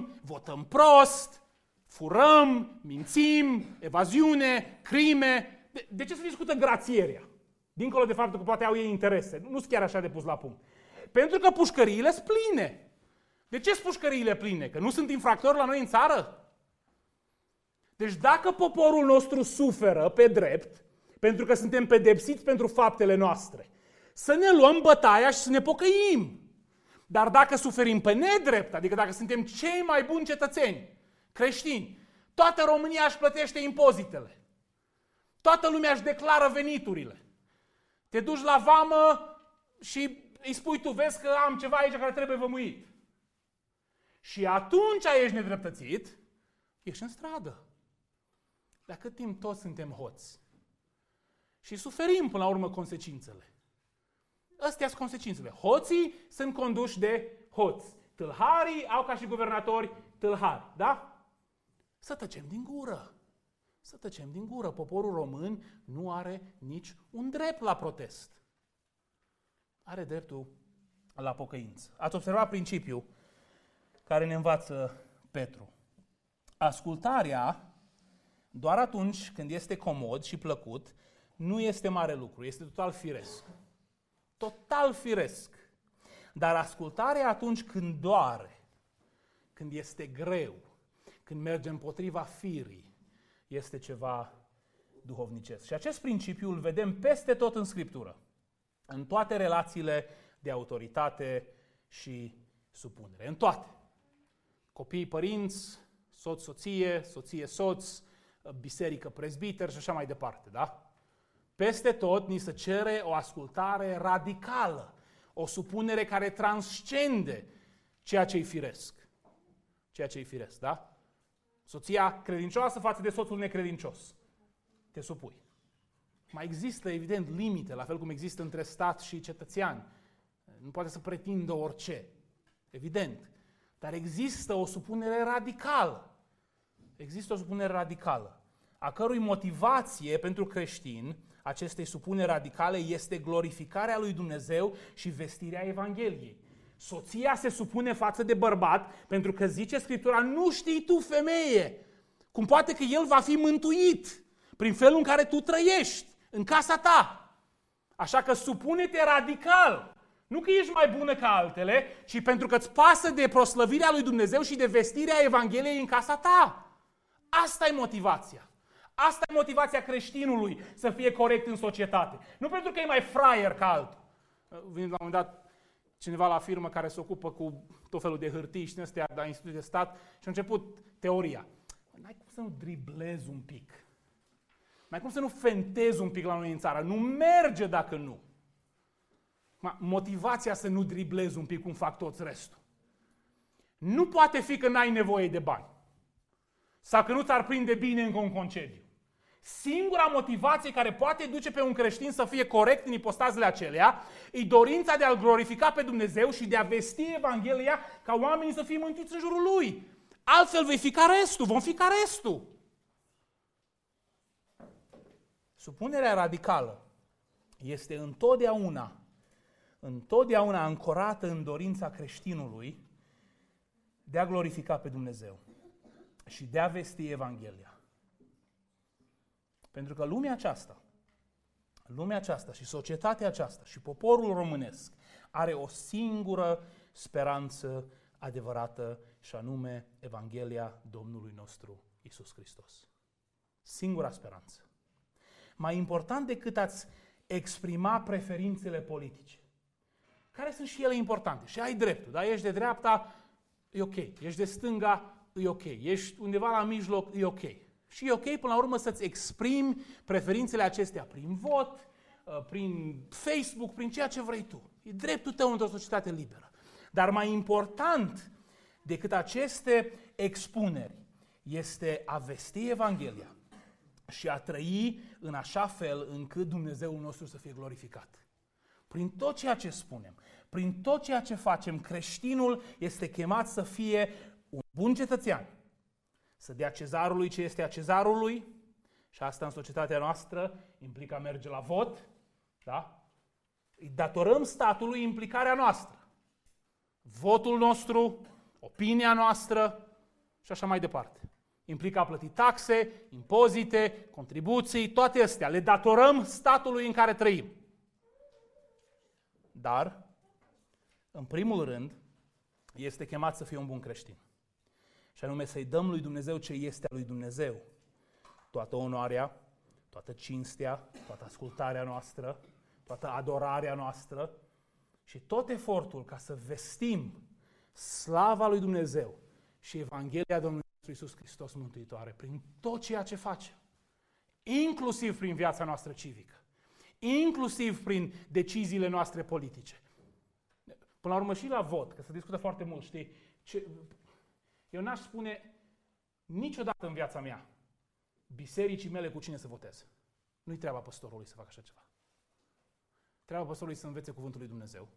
votăm prost, furăm, mințim, evaziune, crime. De ce se discută grațierea? Dincolo de faptul că poate au ei interese. Nu sunt chiar așa de pus la punct. Pentru că pușcăriile sunt pline. De ce sunt pușcăriile pline? Că nu sunt infractori la noi în țară? Deci dacă poporul nostru suferă pe drept, pentru că suntem pedepsiți pentru faptele noastre, să ne luăm bătaia și să ne pocăim. Dar dacă suferim pe nedrept, adică dacă suntem cei mai buni cetățeni creștini, toată România își plătește impozitele. Toată lumea își declară veniturile. Te duci la vamă și îi spui tu, vezi că am ceva aici care trebuie vămuit. Și atunci ești nedreptățit, ești în stradă. Dar cât timp toți suntem hoți și suferim până la urmă consecințele. Astea sunt consecințele. Hoții sunt conduși de hoți. Tâlharii au ca și guvernatori tâlhari. Da? Să tăcem din gură. Să tăcem din gură. Poporul român nu are nici un drept la protest. Are dreptul la pocăință. Ați observat principiul care ne învață Petru. Ascultarea, doar atunci când este comod și plăcut, nu este mare lucru, este total firesc. Total firesc. Dar ascultarea atunci când doare, când este greu, când merge împotriva firii, este ceva duhovnicesc. Și acest principiu îl vedem peste tot în Scriptură, în toate relațiile de autoritate și supunere. În toate. Copii, părinți, soț, soție, soție, soț, biserică, prezbiter și așa mai departe, da? Peste tot ni se cere o ascultare radicală, o supunere care transcende ceea ce-i firesc. Ceea ce-i firesc, da? Soția credincioasă față de soțul necredincios. Te supui. Mai există, evident, limite, la fel cum există între stat și cetățean. Nu poate să pretindă orice. Evident. Dar există o supunere radicală. Există o supunere radicală, a cărui motivație pentru creștin, acestei supuneri radicale, este glorificarea lui Dumnezeu și vestirea Evangheliei. Soția se supune față de bărbat pentru că zice Scriptura, nu știi tu, femeie, cum poate că el va fi mântuit prin felul în care tu trăiești în casa ta. Așa că supune-te radical. Nu că ești mai bună ca altele, ci pentru că îți pasă de proslăvirea lui Dumnezeu și de vestirea Evangheliei în casa ta. Asta e motivația. Asta e motivația creștinului să fie corect în societate. Nu pentru că e mai fraier ca altul. Vine la un moment dat cineva la firmă care se ocupă cu tot felul de hârtii și astea la instituții de stat și a început teoria. N-ai cum să nu driblezi un pic. N-ai cum să nu fentezi un pic la noi în țară. Nu merge dacă nu. Motivația să nu driblezi un pic cum fac toți restul. Nu poate fi că n-ai nevoie de bani. Sau că nu ți-ar prinde bine încă un concediu. Singura motivație care poate duce pe un creștin să fie corect în ipostazele acelea e dorința de a-L glorifica pe Dumnezeu și de a vesti Evanghelia ca oamenii să fie mântuiți în jurul Lui. Altfel vei fi ca restul, vom fi ca restul. Supunerea radicală este întotdeauna ancorată în dorința creștinului de a glorifica pe Dumnezeu și de a vesti Evanghelia. Pentru că lumea aceasta și societatea aceasta și poporul românesc are o singură speranță adevărată și anume Evanghelia Domnului nostru Iisus Hristos. Singura speranță. Mai important decât a-ți exprima preferințele politice, care sunt și ele importante. Și ai dreptul, da? Ești de dreapta, e ok. Ești de stânga, e ok. Ești undeva la mijloc, e ok. Și e ok până la urmă să-ți exprimi preferințele acestea prin vot, prin Facebook, prin ceea ce vrei tu. E dreptul tău într-o societate liberă. Dar mai important decât aceste expuneri este a vesti Evanghelia și a trăi în așa fel încât Dumnezeul nostru să fie glorificat. Prin tot ceea ce spunem, prin tot ceea ce facem, creștinul este chemat să fie un bun cetățean, să dea cezarului ce este a cezarului, și asta în societatea noastră implică a merge la vot, da? Îi datorăm statului implicarea noastră, votul nostru, opinia noastră și așa mai departe. Implică a plăti taxe, impozite, contribuții, toate astea. Le datorăm statului în care trăim. Dar, în primul rând, este chemat să fie un bun creștin. Și anume să-i dăm lui Dumnezeu ce este a lui Dumnezeu. Toată onoarea, toată cinstea, toată ascultarea noastră, toată adorarea noastră și tot efortul ca să vestim slava lui Dumnezeu și Evanghelia Domnului Iisus Hristos Mântuitoare prin tot ceea ce facem, inclusiv prin viața noastră civică, inclusiv prin deciziile noastre politice. Până la urmă și la vot, că se discută foarte mult, știi? Eu n-aș spune niciodată în viața mea bisericii mele cu cine să votez. Nu-i treaba păstorului să facă așa ceva. Treaba păstorului să învețe cuvântul lui Dumnezeu,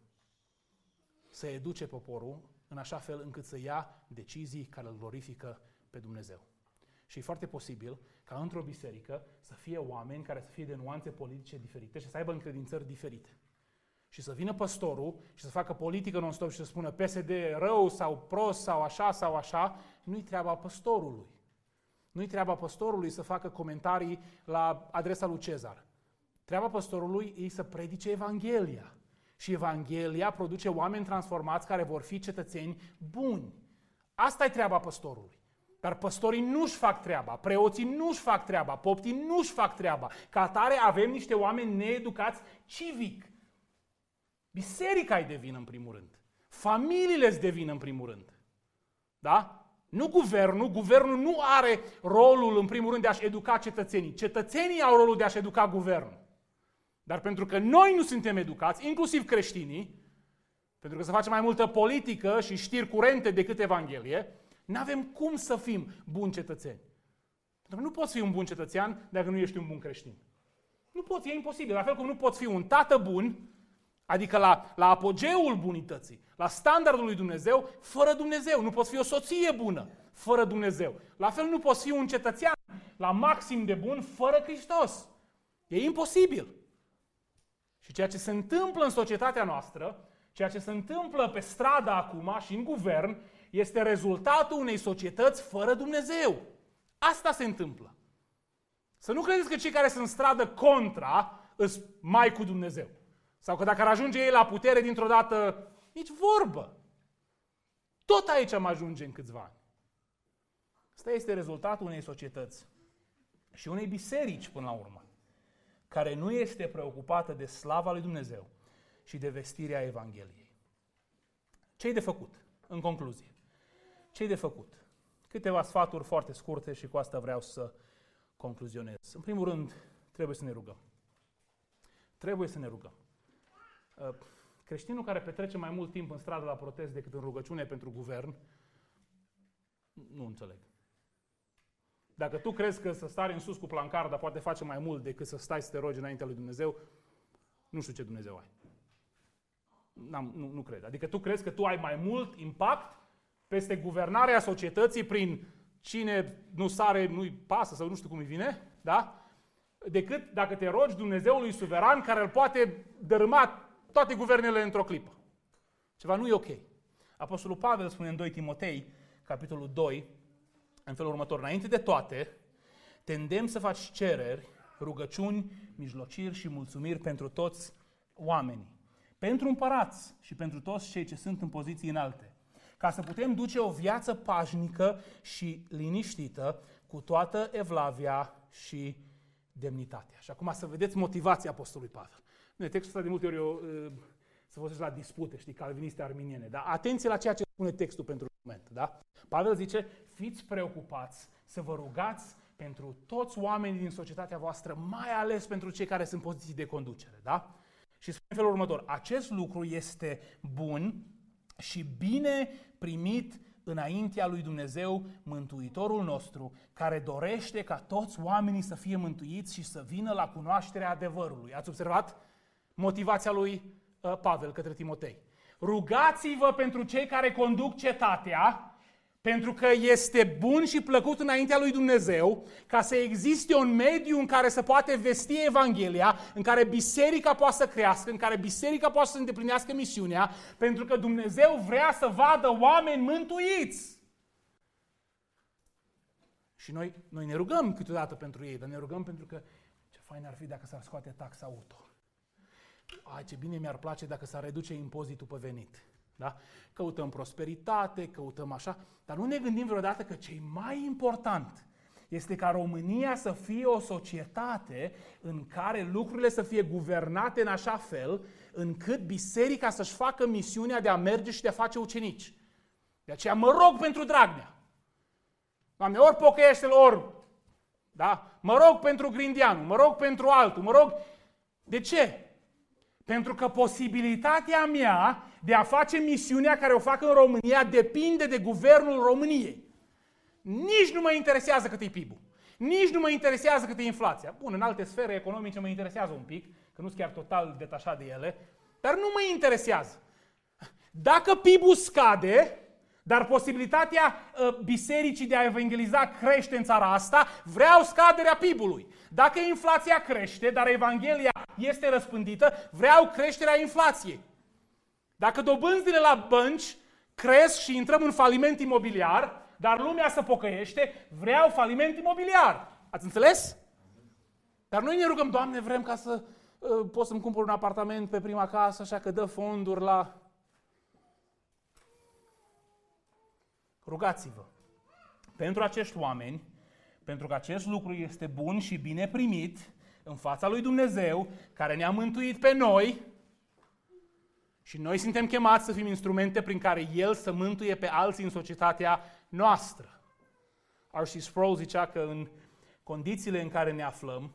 să educe poporul în așa fel încât să ia decizii care îl glorifică pe Dumnezeu. Și e foarte posibil ca într-o biserică să fie oameni care să fie de nuanțe politice diferite și să aibă încredințări diferite. Și să vină păstorul și să facă politică non-stop și să spună PSD rău sau prost sau așa, nu-i treaba păstorului. Nu-i treaba păstorului să facă comentarii la adresa lui Cezar. Treaba păstorului e să predice Evanghelia. Și Evanghelia produce oameni transformați care vor fi cetățeni buni. Asta e treaba păstorului. Dar păstorii nu-și fac treaba, preoții nu-și fac treaba, poptii nu-și fac treaba. Ca atare avem niște oameni needucați civic. Biserica îi devină în primul rând. Familiile îți devin în primul rând. Da? Nu guvernul. Guvernul nu are rolul în primul rând de a-și educa cetățenii. Cetățenii au rolul de a-și educa guvernul. Dar pentru că noi nu suntem educați, inclusiv creștinii, pentru că să facem mai multă politică și știri curente decât Evanghelie, n-avem cum să fim buni cetățeni. Pentru că nu poți fi un bun cetățean dacă nu ești un bun creștin. Nu poți, e imposibil. La fel cum nu poți fi un tată bun, adică la apogeul bunității, la standardul lui Dumnezeu, fără Dumnezeu. Nu poți fi o soție bună fără Dumnezeu. La fel nu poți fi un cetățean la maxim de bun fără Hristos. E imposibil. Și ceea ce se întâmplă în societatea noastră, ceea ce se întâmplă pe stradă acum și în guvern, este rezultatul unei societăți fără Dumnezeu. Asta se întâmplă. Să nu credeți că cei care sunt în stradă contra îs mai cu Dumnezeu. Sau că dacă ar ajunge ei la putere dintr-o dată, nici vorbă. Tot aici am ajunge în câțiva ani. Asta este rezultatul unei societăți și unei biserici până la urmă, care nu este preocupată de slava lui Dumnezeu și de vestirea Evangheliei. Ce-i de făcut? În concluzie. Ce-i de făcut? Câteva sfaturi foarte scurte și cu asta vreau să concluzionez. În primul rând, trebuie să ne rugăm. Trebuie să ne rugăm. Creștinul care petrece mai mult timp în stradă la protest decât în rugăciune pentru guvern, nu înțeleg. Dacă tu crezi că să stai în sus cu plancarda poate face mai mult decât să stai să te rogi înaintea lui Dumnezeu, nu știu ce Dumnezeu ai. Nu cred. Adică tu crezi că tu ai mai mult impact peste guvernarea societății prin cine nu sare, nu-i pasă sau nu știu cum îi vine, da? Decât dacă te rogi Dumnezeului suveran care îl poate dărâma toate guvernele într-o clipă. Ceva nu e ok. Apostolul Pavel spune în 2 Timotei, capitolul 2, în felul următor: înainte de toate, te îndemn să faci cereri, rugăciuni, mijlociri și mulțumiri pentru toți oamenii, pentru împărați și pentru toți cei ce sunt în poziții înalte, ca să putem duce o viață pașnică și liniștită cu toată evlavia și demnitatea. Și acum să vedeți motivația apostolului Pavel. Textul ăsta de multe ori se folosește la dispute, știi, calviniste arminiene. Da? Atenție la ceea ce spune textul pentru moment. Da? Pavel zice: fiți preocupați să vă rugați pentru toți oamenii din societatea voastră, mai ales pentru cei care sunt în poziții de conducere. Da? Și spune în felul următor: acest lucru este bun și bine primit înaintea lui Dumnezeu, Mântuitorul nostru, care dorește ca toți oamenii să fie mântuiți și să vină la cunoașterea adevărului. Ați observat motivația lui Pavel către Timotei? Rugați-vă pentru cei care conduc cetatea, pentru că este bun și plăcut înaintea lui Dumnezeu, ca să existe un mediu în care să poate vesti Evanghelia, în care biserica poate să crească, în care biserica poate să îndeplinească misiunea, pentru că Dumnezeu vrea să vadă oameni mântuiți. Și noi ne rugăm câteodată pentru ei, dar ne rugăm pentru că ce fain ar fi dacă s-ar scoate taxa auto. Ai, ce bine mi-ar place dacă s-ar reduce impozitul pe venit. Da? Căutăm prosperitate, căutăm așa, dar nu ne gândim vreodată că ce e mai important este ca România să fie o societate în care lucrurile să fie guvernate în așa fel încât biserica să-și facă misiunea de a merge și de a face ucenici. De aceea mă rog pentru Dragnea. Doamne, ori pocăiește-l, ori. Da? Mă rog pentru Grindeanu, mă rog pentru altul, mă rog. De ce? Pentru că posibilitatea mea de a face misiunea care o fac în România depinde de guvernul României. Nici nu mă interesează cât e PIB-ul. Nici nu mă interesează cât e inflația. Bun, în alte sfere economice mă interesează un pic, că nu sunt chiar total detașat de ele, dar nu mă interesează. Dacă PIB-ul scade, dar posibilitatea bisericii de a evangeliza crește în țara asta, vreau scaderea PIB-ului. Dacă inflația crește, dar Evanghelia este răspândită, vreau creșterea inflației. Dacă dobânzile la bănci cresc și intrăm în faliment imobiliar, dar lumea se pocăiește, vreau faliment imobiliar. Ați înțeles? Dar noi ne rugăm, Doamne, vrem ca să pot să-mi cumpăr un apartament pe prima casă, așa că dă fonduri la... Rugați-vă pentru acești oameni, pentru că acest lucru este bun și bine primit în fața lui Dumnezeu, care ne-a mântuit pe noi și noi suntem chemați să fim instrumente prin care El să mântuie pe alții în societatea noastră. R.C. Sproul zicea că în condițiile în care ne aflăm,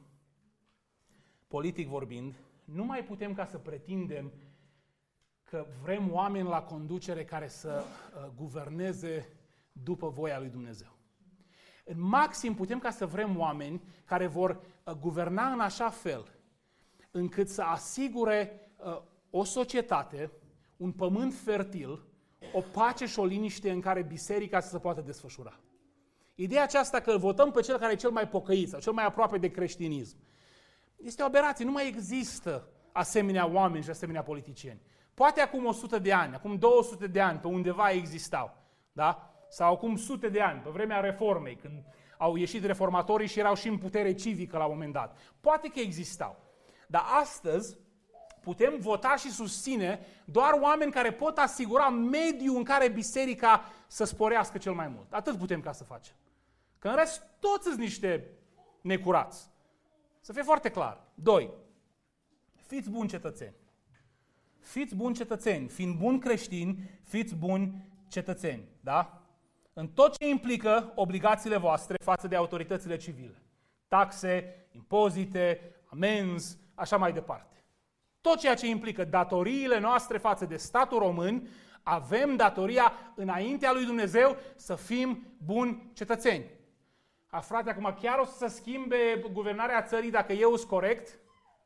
politic vorbind, nu mai putem ca să pretindem că vrem oameni la conducere care să guverneze după voia lui Dumnezeu. În maxim putem ca să vrem oameni care vor guverna în așa fel încât să asigure o societate, un pământ fertil, o pace și o liniște în care biserica să se poată desfășura. Ideea aceasta că votăm pe cel care e cel mai pocăit sau cel mai aproape de creștinism este o aberație. Nu mai există asemenea oameni și asemenea politicieni. Poate acum 100 de ani, acum 200 de ani, pe undeva existau. Da? Sau acum sute de ani, pe vremea Reformei, când au ieșit reformatorii și erau și în putere civică la un moment dat. Poate că existau. Dar astăzi putem vota și susține doar oameni care pot asigura mediul în care biserica să sporească cel mai mult. Atât putem ca să facem. Că în rest toți sunt niște necurați. Să fie foarte clar. 2. Fiți buni cetățeni. Fiți buni cetățeni. Fiind buni creștini, fiți buni cetățeni. Da? În tot ce implică obligațiile voastre față de autoritățile civile. Taxe, impozite, amenzi, așa mai departe. Tot ceea ce implică datoriile noastre față de statul român, avem datoria înaintea lui Dumnezeu să fim buni cetățeni. Frate, acum chiar o să se schimbe guvernarea țării dacă eu sunt corect?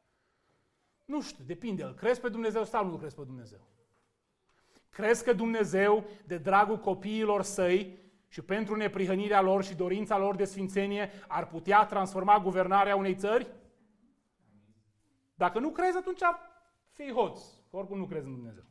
Nu știu, depinde. Îl crezi pe Dumnezeu sau nu îl crezi pe Dumnezeu? Crezi că Dumnezeu, de dragul copiilor săi și pentru neprihănirea lor și dorința lor de sfințenie, ar putea transforma guvernarea unei țări? Dacă nu crezi, atunci fii hoț, că oricum nu crezi în Dumnezeu.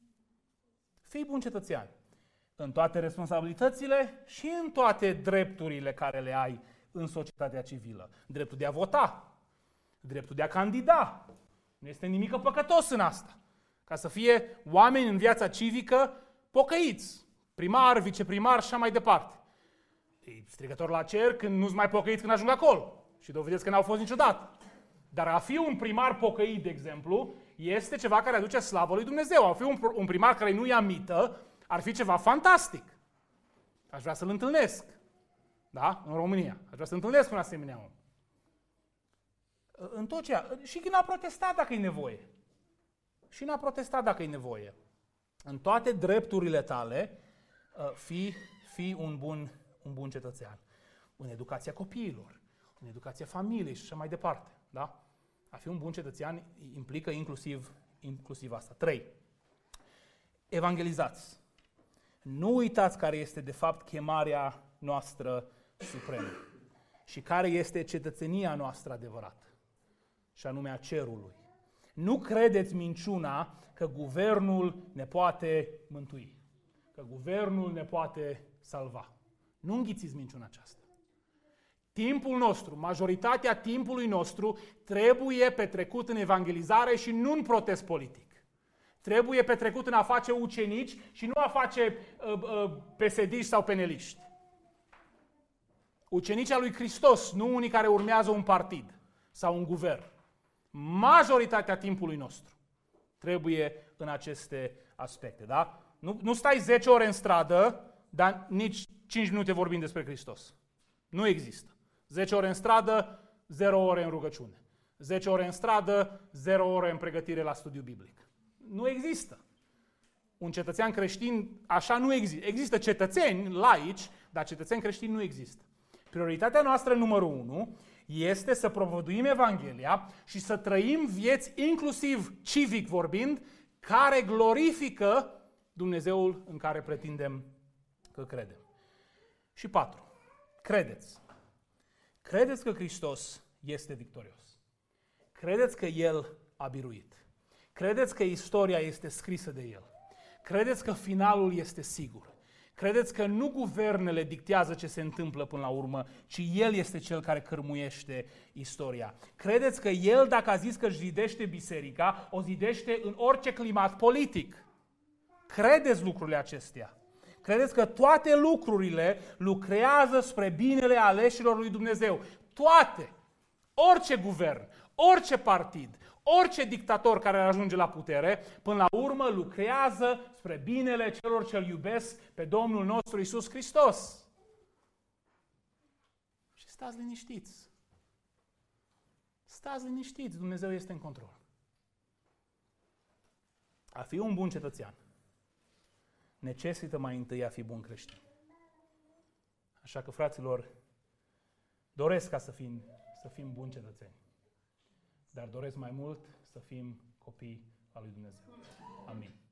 Fii bun cetățean în toate responsabilitățile și în toate drepturile care le ai în societatea civilă. Dreptul de a vota, dreptul de a candida. Nu este nimic păcătos în asta. Ca să fie oameni în viața civică pocăiți. Primar, viceprimar și așa mai departe. E strigător la cer când nu-ți mai pocăiți când ajung acolo. Și dovedeți că n-au fost niciodată. Dar a fi un primar pocăit, de exemplu, este ceva care aduce slavă lui Dumnezeu. A fi un primar care nu ia mită, ar fi ceva fantastic. Aș vrea să-l întâlnesc. Da? În România. Aș vrea să întâlnesc un asemenea om. În tot ceea. Și când a protestat dacă e nevoie. Și n-a protestat dacă e nevoie. În toate drepturile tale, fii un bun cetățean. În educația copiilor, în educația familiei și așa mai departe. Da? A fi un bun cetățean implică inclusiv asta. 3. Evangelizați. Nu uitați care este de fapt chemarea noastră supremă și care este cetățenia noastră adevărată, și anume a cerului. Nu credeți minciuna că guvernul ne poate mântui, că guvernul ne poate salva. Nu înghițiți minciuna aceasta. Timpul nostru, majoritatea timpului nostru trebuie petrecut în evangelizare și nu în protest politic. Trebuie petrecut în a face ucenici și nu a face pesediști sau peneliști. Ucenicii lui Hristos, nu unii care urmează un partid sau un guvern. Majoritatea timpului nostru trebuie în aceste aspecte. Da? Nu stai 10 ore în stradă, dar nici 5 minute vorbim despre Hristos. Nu există. 10 ore în stradă, 0 ore în rugăciune. 10 ore în stradă, 0 ore în pregătire la studiu biblic. Nu există. Un cetățean creștin așa nu există. Există cetățeni laici, dar cetățeni creștini nu există. Prioritatea noastră numărul 1 este să propovăduim Evanghelia și să trăim vieți, inclusiv civic vorbind, care glorifică Dumnezeul în care pretindem că credem. Și 4. Credeți. Credeți că Hristos este victorios. Credeți că El a biruit. Credeți că istoria este scrisă de El. Credeți că finalul este sigur. Credeți că nu guvernele dictează ce se întâmplă până la urmă, ci El este Cel care cărmuiește istoria. Credeți că El, dacă a zis că își zidește biserica, o zidește în orice climat politic. Credeți lucrurile acestea. Credeți că toate lucrurile lucrează spre binele aleșilor lui Dumnezeu. Toate. Orice guvern, orice partid, orice dictator care ar ajunge la putere, până la urmă lucrează spre binele celor ce îl iubesc pe Domnul nostru Iisus Hristos. Și stați liniștiți. Stați liniștiți, Dumnezeu este în control. A fi un bun cetățean necesită mai întâi a fi bun creștin. Așa că, fraților, doresc ca să fim buni cetățeni. Dar doresc mai mult să fim copii al lui Dumnezeu. Amin.